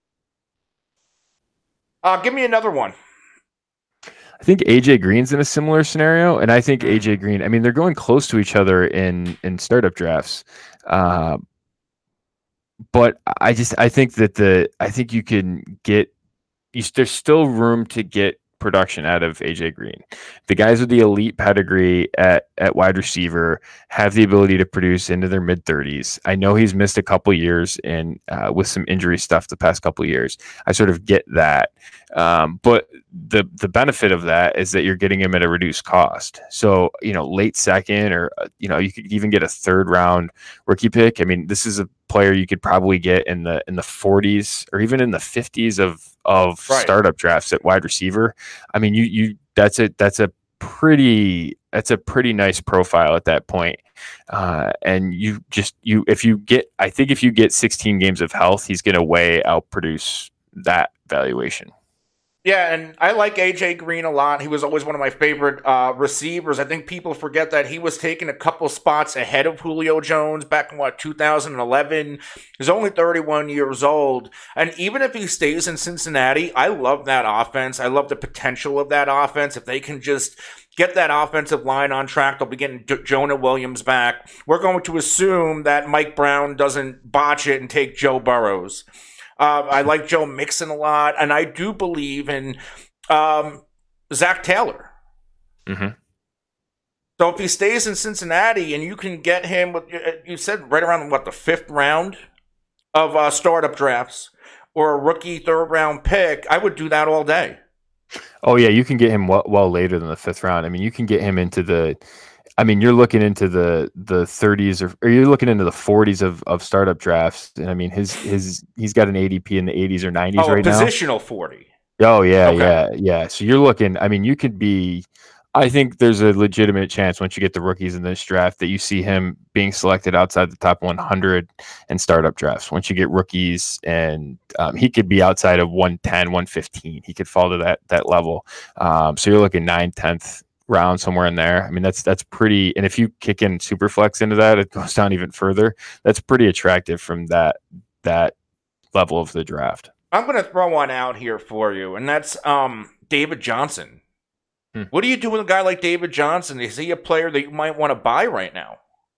S7: Uh, give me another one.
S8: I think A J Green's in a similar scenario, and I think A J Green. I mean, they're going close to each other in in startup drafts, uh, but I just I think that the I think you can get you, there's still room to get production out of A J Green. The guys with the elite pedigree at, at wide receiver have the ability to produce into their mid thirties. I know he's missed a couple years in uh, with some injury stuff the past couple years. I sort of get that. Um, but the the benefit of that is that you're getting him at a reduced cost. So, you know, late second or, uh, you know, you could even get a third round rookie pick. I mean, this is a player you could probably get in the in the forties or even in the fifties of of
S7: Right.
S8: startup drafts at wide receiver. I mean, you you that's a that's a pretty that's a pretty nice profile at that point. Uh, and you just you if you get I think if you get sixteen games of health, he's going to way outproduce that valuation.
S7: Yeah, and I like A J Green a lot. He was always one of my favorite uh, receivers. I think people forget that he was taking a couple spots ahead of Julio Jones back in, what, two thousand eleven. He's only thirty-one years old. And even if he stays in Cincinnati, I love that offense. I love the potential of that offense. If they can just get that offensive line on track, they'll be getting D- Jonah Williams back. We're going to assume that Mike Brown doesn't botch it and take Joe Burrows. Uh, I like Joe Mixon a lot, and I do believe in um, Zach Taylor.
S8: Mm-hmm.
S7: So if he stays in Cincinnati and you can get him, with, you said right around, what, the fifth round of uh, startup drafts or a rookie third round pick, I would do that all day.
S8: Oh, yeah, you can get him well, well later than the fifth round. I mean, you can get him into the I mean, you're looking into the the thirties or, or you're looking into the forties of, of startup drafts. And I mean, his his he's got an A D P in the eighties or nineties
S7: oh,
S8: right now.
S7: Positional forty.
S8: Oh, yeah,
S7: Okay.
S8: yeah, yeah. So you're looking, I mean, you could be, I think there's a legitimate chance once you get the rookies in this draft that you see him being selected outside the top one hundred in startup drafts. Once you get rookies, and um, he could be outside of one ten, one fifteen. He could fall to that that level. Um, so you're looking ninth, tenth round, somewhere in there. I mean, that's that's pretty. And if you kick in Superflex into that, it goes down even further. That's pretty attractive from that that level of the draft.
S7: I'm going to throw one out here for you, and that's um, David Johnson.
S8: Hmm.
S7: What do you do with a guy like David Johnson? Is he a player that you might want to buy right now?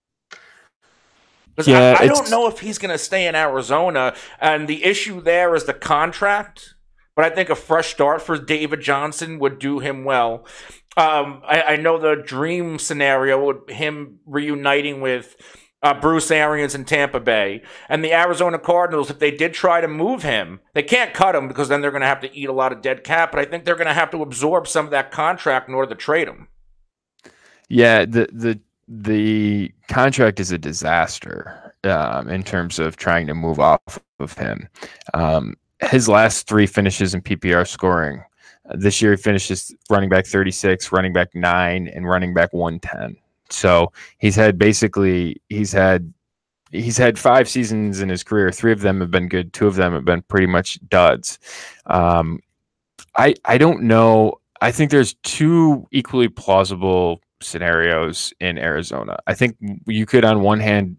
S7: Because
S8: Yeah,
S7: I, I
S8: it's-
S7: don't know if he's going to stay in Arizona, and the issue there is the contract. But I think a fresh start for David Johnson would do him well. Um, I, I know the dream scenario with him reuniting with uh, Bruce Arians in Tampa Bay. And the Arizona Cardinals, if they did try to move him, they can't cut him because then they're going to have to eat a lot of dead cap. But I think they're going to have to absorb some of that contract in order to trade him.
S8: Yeah, the the the contract is a disaster um, in terms of trying to move off of him. Um, his last three finishes in P P R scoring. Uh, this year he finishes running back thirty-six, running back nine, and running back one ten. So he's had basically he's had he's had five seasons in his career. Three of them have been good. Two of them have been pretty much duds. Um, I I don't know. I think there's two equally plausible scenarios in Arizona. I think you could, on one hand,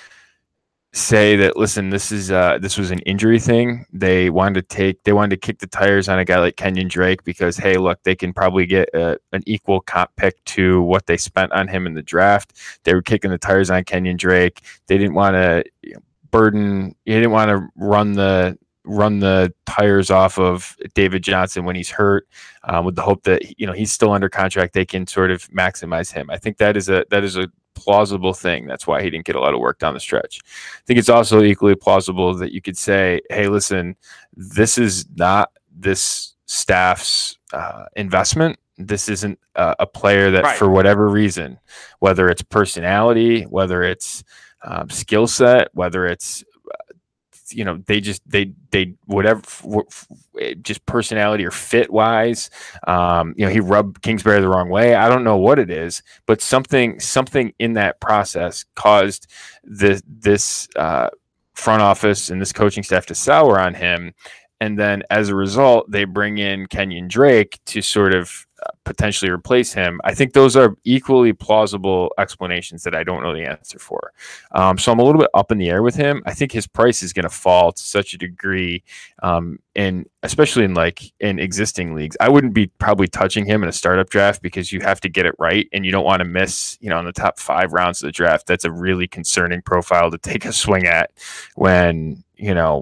S8: say that, listen, this is uh, this was an injury thing. They wanted to take, they wanted to kick the tires on a guy like Kenyon Drake because, hey, look, they can probably get a, an equal comp pick to what they spent on him in the draft. They were kicking the tires on Kenyon Drake. They didn't want to you know, burden. They didn't want to run the run the tires off of David Johnson when he's hurt, um, with the hope that you know he's still under contract. They can sort of maximize him. I think that is a that is a plausible thing. That's why he didn't get a lot of work down the stretch. I think it's also equally plausible that you could say, hey, listen, this is not this staff's uh, investment. This isn't uh, a player that,
S7: Right.
S8: for whatever reason, whether it's personality, whether it's um, skill set, whether it's you know, they just, they, they, whatever, just personality or fit wise, um, you know, he rubbed Kingsbury the wrong way. I don't know what it is, but something, something in that process caused this, this, uh, front office and this coaching staff to sour on him. And then as a result, they bring in Kenyon Drake to sort of uh, potentially replace him. I think those are equally plausible explanations that I don't know the answer for. Um, so I'm a little bit up in the air with him. I think his price is going to fall to such a degree, um, and especially in like in existing leagues. I wouldn't be probably touching him in a startup draft because you have to get it right, and you don't want to miss, you know, in the top five rounds of the draft. That's a really concerning profile to take a swing at when, you know,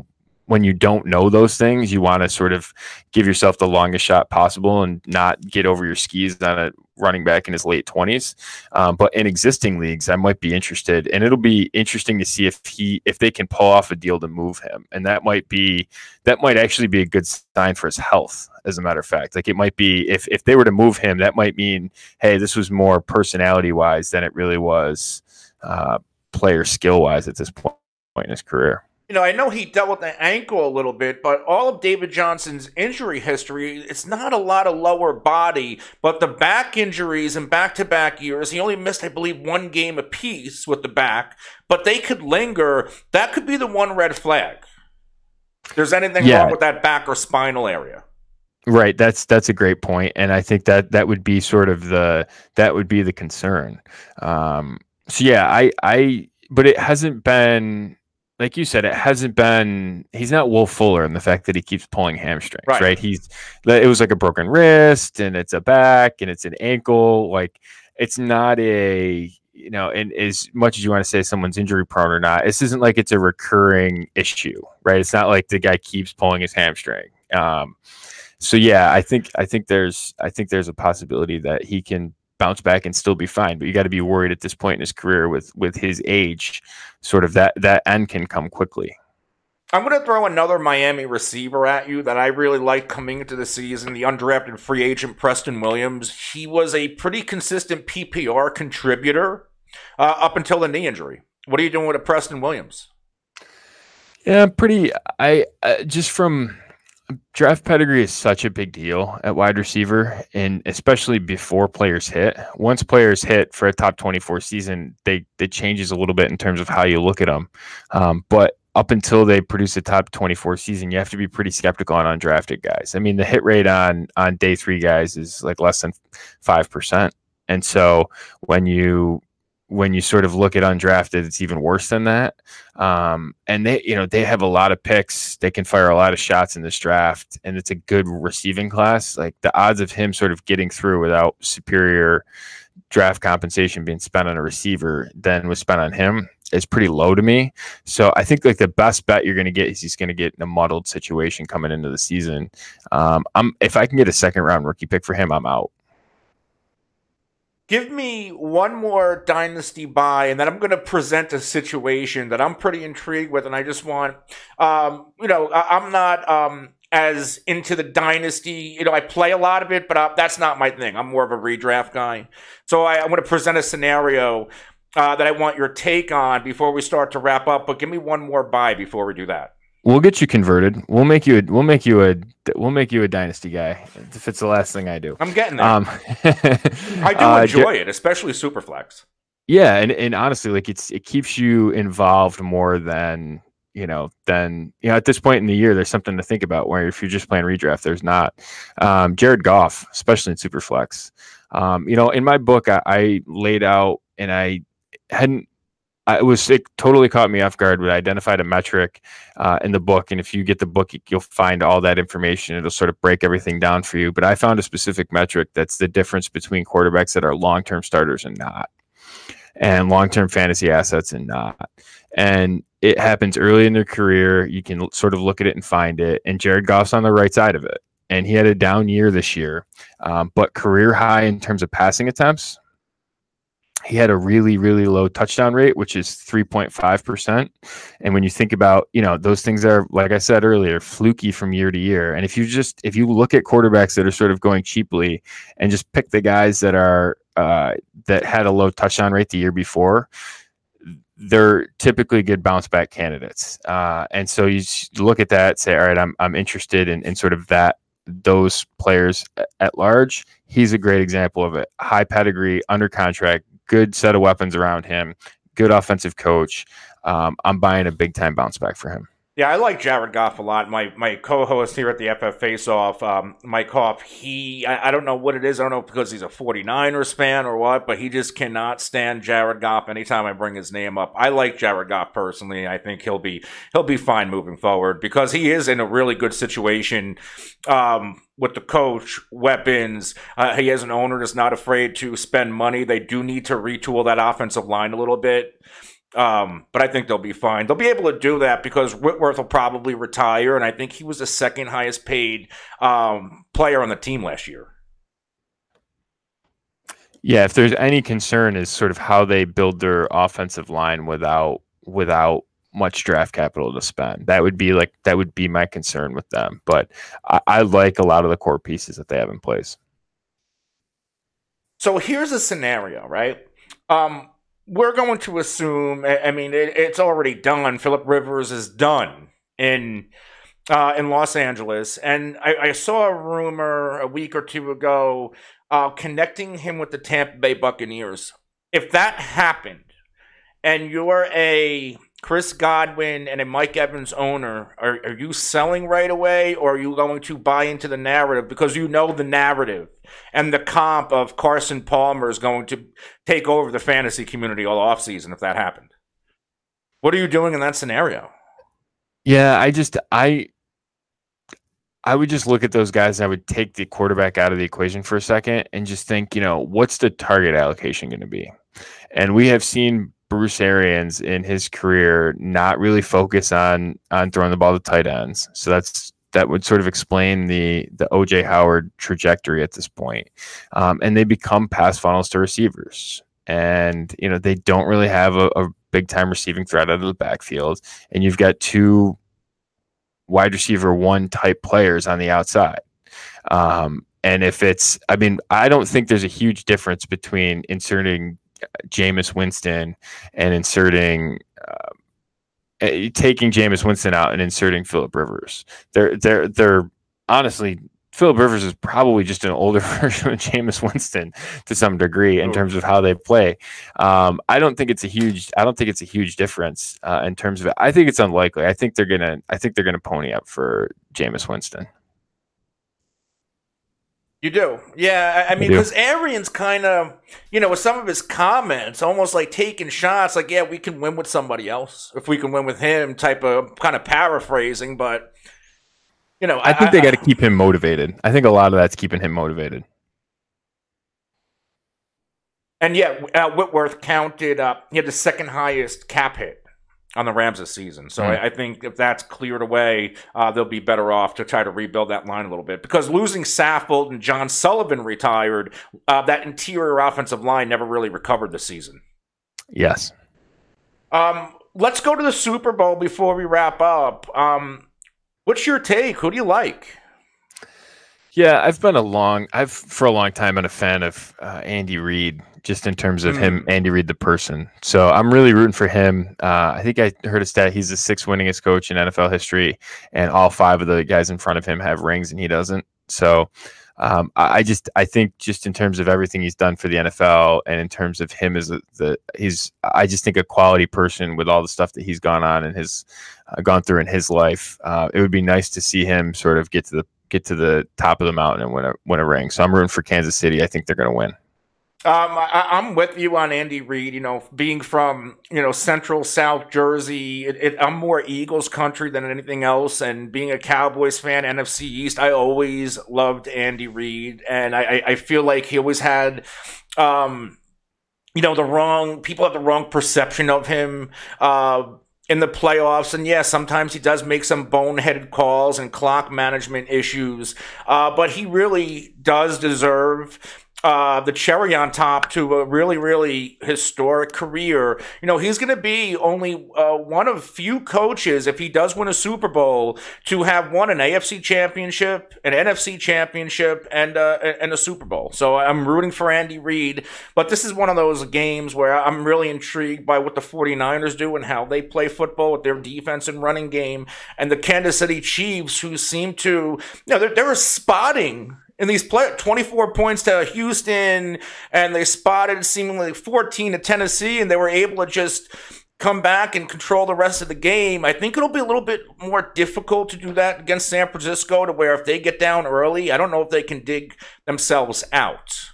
S8: when you don't know those things, you want to sort of give yourself the longest shot possible and not get over your skis on a running back in his late twenties. Um, but in existing leagues, I might be interested, and it'll be interesting to see if he if they can pull off a deal to move him, and that might be that might actually be a good sign for his health. As a matter of fact, like it might be if if they were to move him, that might mean, hey, this was more personality wise than it really was uh, player skill wise at this point in his career.
S7: You know, I know he dealt with the ankle a little bit, but all of David Johnson's injury history, it's not a lot of lower body, but the back injuries in back-to-back years, he only missed, I believe, one game apiece with the back, but they could linger. That could be the one red flag. If there's anything
S8: yeah.
S7: wrong with that back or spinal area.
S8: Right. That's that's a great point. And I think that that would be sort of the that would be the concern. Um, so, yeah, I, I but it hasn't been. Like you said, it hasn't been. He's not Will Fuller in the fact that he keeps pulling hamstrings, right? right? He's. It was like a broken wrist, and it's a back, and it's an ankle. Like it's not a. You know, and as much as you want to say someone's injury prone or not, this isn't like it's a recurring issue, right? It's not like the guy keeps pulling his hamstring. Um, so yeah, I think I think there's I think there's a possibility that he can bounce back and still be fine, but you got to be worried at this point in his career with with his age, sort of that that end can come quickly.
S7: I'm going to throw another Miami receiver at you that I really like coming into the season, the undrafted free agent Preston Williams. He was a pretty consistent P P R contributor uh, up until the knee injury. What are you doing with a Preston Williams?
S8: Yeah, pretty. I uh, just from draft pedigree is such a big deal at wide receiver, and especially before players hit. Once players hit for a top twenty-four season, they it changes a little bit in terms of how you look at them. Um, but up until they produce a top twenty-four season, you have to be pretty skeptical on undrafted guys. I mean, the hit rate on on day three guys is like less than five percent, and so when you when you sort of look at undrafted, it's even worse than that. Um, and they, you know, they have a lot of picks. They can fire a lot of shots in this draft, and it's a good receiving class. Like the odds of him sort of getting through without superior draft compensation being spent on a receiver than was spent on him is pretty low to me. So I think like the best bet you're going to get is he's going to get in a muddled situation coming into the season. Um, I'm if I can get a second round rookie pick for him, I'm out.
S7: Give me one more dynasty buy, and then I'm going to present a situation that I'm pretty intrigued with, and I just want, um, you know, I, I'm not um, as into the dynasty. You know, I play a lot of it, but uh, that's not my thing. I'm more of a redraft guy. So I, I'm going to present a scenario uh, that I want your take on before we start to wrap up, but give me one more buy before we do that.
S8: We'll get you converted. We'll make you a we'll make you a we'll make you a dynasty guy if it's the last thing I do.
S7: I'm getting there. Um, I do
S8: uh,
S7: enjoy it, especially Superflex.
S8: Yeah, and, and honestly, like it's it keeps you involved more than you know than you know at this point in the year. There's something to think about. Where if you're just playing redraft, there's not. Um, Jared Goff, especially in Superflex. Um, you know, in my book, I, I laid out and I hadn't. I, it was it totally caught me off guard. But I identified a metric uh, in the book, and if you get the book, you'll find all that information. It'll sort of break everything down for you. But I found a specific metric that's the difference between quarterbacks that are long-term starters and not, and long-term fantasy assets and not. And it happens early in their career. You can sort of look at it and find it. And Jared Goff's on the right side of it, and he had a down year this year, um, but career high in terms of passing attempts. He had a really, really low touchdown rate, which is three point five percent. And when you think about, you know, those things are, like I said earlier, fluky from year to year. And if you just, if you look at quarterbacks that are sort of going cheaply and just pick the guys that are, uh, that had a low touchdown rate the year before, they're typically good bounce back candidates. Uh, and so you look at that, say, all right, I'm, I'm interested in, in sort of that, those players at large. He's a great example of it. High pedigree, under contract, good set of weapons around him, good offensive coach. Um, I'm buying a big time bounce back for him.
S7: Yeah, I like Jared Goff a lot. My my co-host here at the F F Face-Off, um, Mike Hoff, he, I, I don't know what it is. I don't know because he's a forty-niners fan or what, but he just cannot stand Jared Goff anytime I bring his name up. I like Jared Goff personally. I think he'll be he'll be fine moving forward because he is in a really good situation um, with the coach, weapons. Uh, he has an owner that's not afraid to spend money. They do need to retool that offensive line a little bit. Um, but I think they'll be fine. They'll be able to do that because Whitworth will probably retire, and I think he was the second highest paid um, player on the team last year.
S8: Yeah, if there's any concern is sort of how they build their offensive line without without much draft capital to spend. That would be like that would be my concern with them. But I, I like a lot of the core pieces that they have in place.
S7: So here's a scenario, right? Um, we're going to assume, I mean, it, it's already done. Phillip Rivers is done in uh, in Los Angeles. And I, I saw a rumor a week or two ago uh, connecting him with the Tampa Bay Buccaneers. If that happened, and you're a Chris Godwin and a Mike Evans owner, are, are you selling right away, or are you going to buy into the narrative because you know the narrative and the comp of Carson Palmer is going to take over the fantasy community all offseason if that happened? What are you doing in that scenario?
S8: Yeah, I just I I would just look at those guys and I would take the quarterback out of the equation for a second and just think, you know, what's the target allocation going to be? And we have seen Bruce Arians in his career not really focus on on throwing the ball to tight ends. So that's that would sort of explain the the O J Howard trajectory at this point. Um, and they become pass funnels to receivers. And, you know, they don't really have a, a big time receiving threat out of the backfield. And you've got two wide receiver one type players on the outside. Um, and if it's, I mean, I don't think there's a huge difference between inserting Jameis Winston and inserting, uh, taking Jameis Winston out and inserting Phillip Rivers. They're, they're, they're honestly, Phillip Rivers is probably just an older version of Jameis Winston to some degree in terms of how they play. Um, I don't think it's a huge. I don't think it's a huge difference uh, in terms of it. I think it's unlikely. I think they're gonna. I think they're gonna pony up for Jameis Winston.
S7: You do, yeah. I mean, because Arians kind of, you know, with some of his comments, almost like taking shots, like, yeah, we can win with somebody else if we can win with him, type of kind of paraphrasing, but. You know,
S8: I, I think they got to keep him motivated. I think a lot of that's keeping him motivated.
S7: And yeah, uh, Whitworth counted up. He had the second highest cap hit on the Rams this season. So mm. I, I think if that's cleared away, uh, they'll be better off to try to rebuild that line a little bit. Because losing Saffold and John Sullivan retired, uh, that interior offensive line never really recovered this season.
S8: Yes.
S7: Um, let's go to the Super Bowl before we wrap up. Um, What's your take? Who do you like?
S8: Yeah, I've been a long, I've for a long time been a fan of uh, Andy Reid, just in terms of mm. him, Andy Reid the person. So I'm really rooting for him. Uh, I think I heard a stat: he's the sixth winningest coach in N F L history, and all five of the guys in front of him have rings, and he doesn't. So um, I just, I think, just in terms of everything he's done for the N F L, and in terms of him as a, the, he's, I just think a quality person with all the stuff that he's gone on and his. Uh, gone through in his life. Uh, it would be nice to see him sort of get to the get to the top of the mountain and win a win a ring. So I'm rooting for Kansas City. I think they're going to win.
S7: Um, I, I'm with you on Andy Reid. You know, being from you know Central South Jersey, it, it, I'm more Eagles country than anything else. And being a Cowboys fan, N F C East, I always loved Andy Reid, and I, I feel like he always had. Um, you know, the wrong people have the wrong perception of him. Uh, in the playoffs, and yeah, sometimes he does make some boneheaded calls and clock management issues, uh, but he really does deserve uh, the cherry on top to a really, really historic career. You know, he's going to be only uh, one of few coaches, if he does win a Super Bowl, to have won an A F C championship, an N F C championship, and uh, and a Super Bowl. So I'm rooting for Andy Reid, but this is one of those games where I'm really intrigued by what the 49ers do and how they play football with their defense and running game, and the Kansas City Chiefs, who seem to, you know, they're, they're spotting in these play, twenty-four points to Houston, and they spotted seemingly fourteen to Tennessee, and they were able to just come back and control the rest of the game. I think it'll be a little bit more difficult to do that against San Francisco, to where if they get down early, I don't know if they can dig themselves out.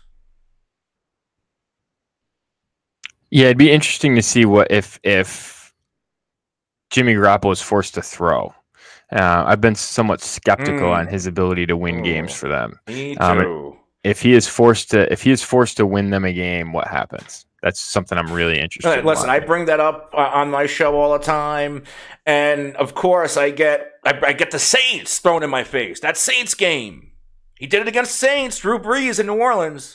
S8: Yeah, it'd be interesting to see what if if Jimmy Garoppolo is forced to throw. Uh, I've been somewhat skeptical mm. on his ability to win oh, games for them.
S7: Me too.
S8: Um, if he is forced to, if he is forced to win them a game, what happens? that's something I'm really interested
S7: Right,
S8: in.
S7: listen, I
S8: watching.
S7: bring that up uh, on my show all the time, and of course, I get I, I get the Saints thrown in my face. That Saints game, he did it against Saints, Drew Brees in New Orleans,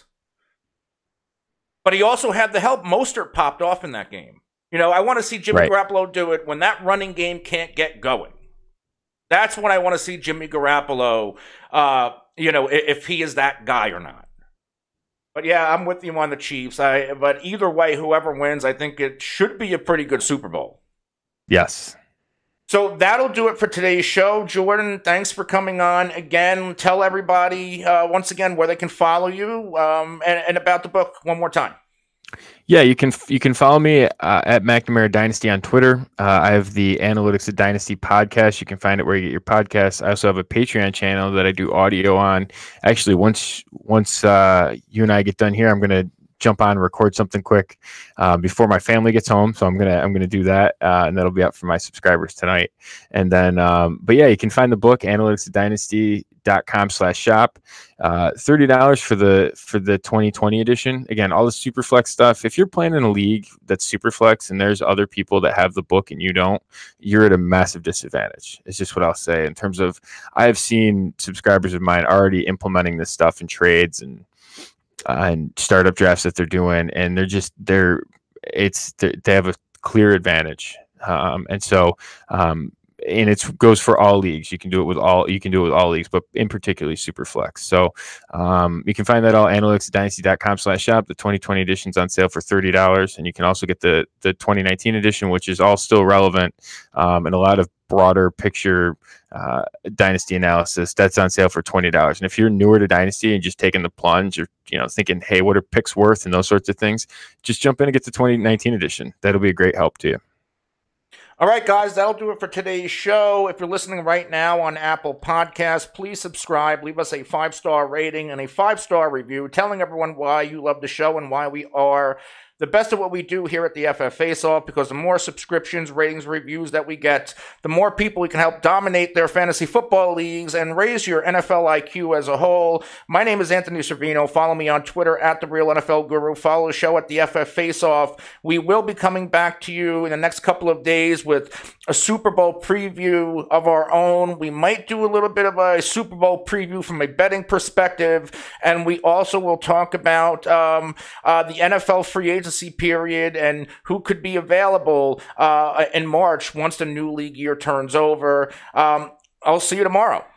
S7: but he also had the help. Mostert popped off in that game. You know, I want to see Jimmy
S8: Right.
S7: Garoppolo do it when that running game can't get going. That's when I want to see Jimmy Garoppolo. Uh, you know, if, if he is that guy or not. But yeah, I'm with you on the Chiefs. I but either way, whoever wins, I think it should be a pretty good Super Bowl.
S8: Yes.
S7: So that'll do it for today's show. Jordan, thanks for coming on again. Tell everybody uh, once again where they can follow you um, and, and about the book one more time.
S8: Yeah, you can you can follow me uh, at McNamara Dynasty on Twitter. Uh, I have the Analytics of Dynasty podcast. You can find it where you get your podcasts. I also have a Patreon channel that I do audio on. Actually, once once uh, you and I get done here, I'm gonna jump on and record something quick uh, before my family gets home. So I'm gonna I'm gonna do that, uh, and that'll be up for my subscribers tonight. And then, um, but yeah, you can find the book Analytics of Dynasty dot com slash shop. Uh, thirty dollars for the for the twenty twenty edition. Again, all the Superflex stuff. If you're playing in a league that's Superflex and there's other people that have the book and you don't, you're at a massive disadvantage. It's just what I'll say. In terms of, I've seen subscribers of mine already implementing this stuff in trades and uh, and startup drafts that they're doing, and they're just they're it's they're, they have a clear advantage. Um, and so. Um, And it goes for all leagues. You can do it with all. You can do it with all leagues, but in particularly Superflex. So um, you can find that all analytics dynasty dot com slash shop. The twenty twenty edition's on sale for thirty dollars, and you can also get the the twenty nineteen edition, which is all still relevant um, and a lot of broader picture uh, dynasty analysis. That's on sale for twenty dollars. And if you're newer to dynasty and just taking the plunge, or you know thinking, hey, what are picks worth and those sorts of things, just jump in and get the twenty nineteen edition. That'll be a great help to you.
S7: All right, guys, that'll do it for today's show. If you're listening right now on Apple Podcasts, please subscribe, leave us a five-star rating and a five-star review telling everyone why you love the show and why we are the best at what we do here at the F F Face-Off, because the more subscriptions, ratings, reviews that we get, the more people we can help dominate their fantasy football leagues and raise your N F L I Q as a whole. My name is Anthony Servino. Follow me on Twitter at The Real N F L Guru. Follow the show at the F F Face-Off. We will be coming back to you in the next couple of days with a Super Bowl preview of our own. We might do a little bit of a Super Bowl preview from a betting perspective, and we also will talk about um, uh, the N F L free agency period and who could be available uh, in March once the new league year turns over. Um, I'll see you tomorrow.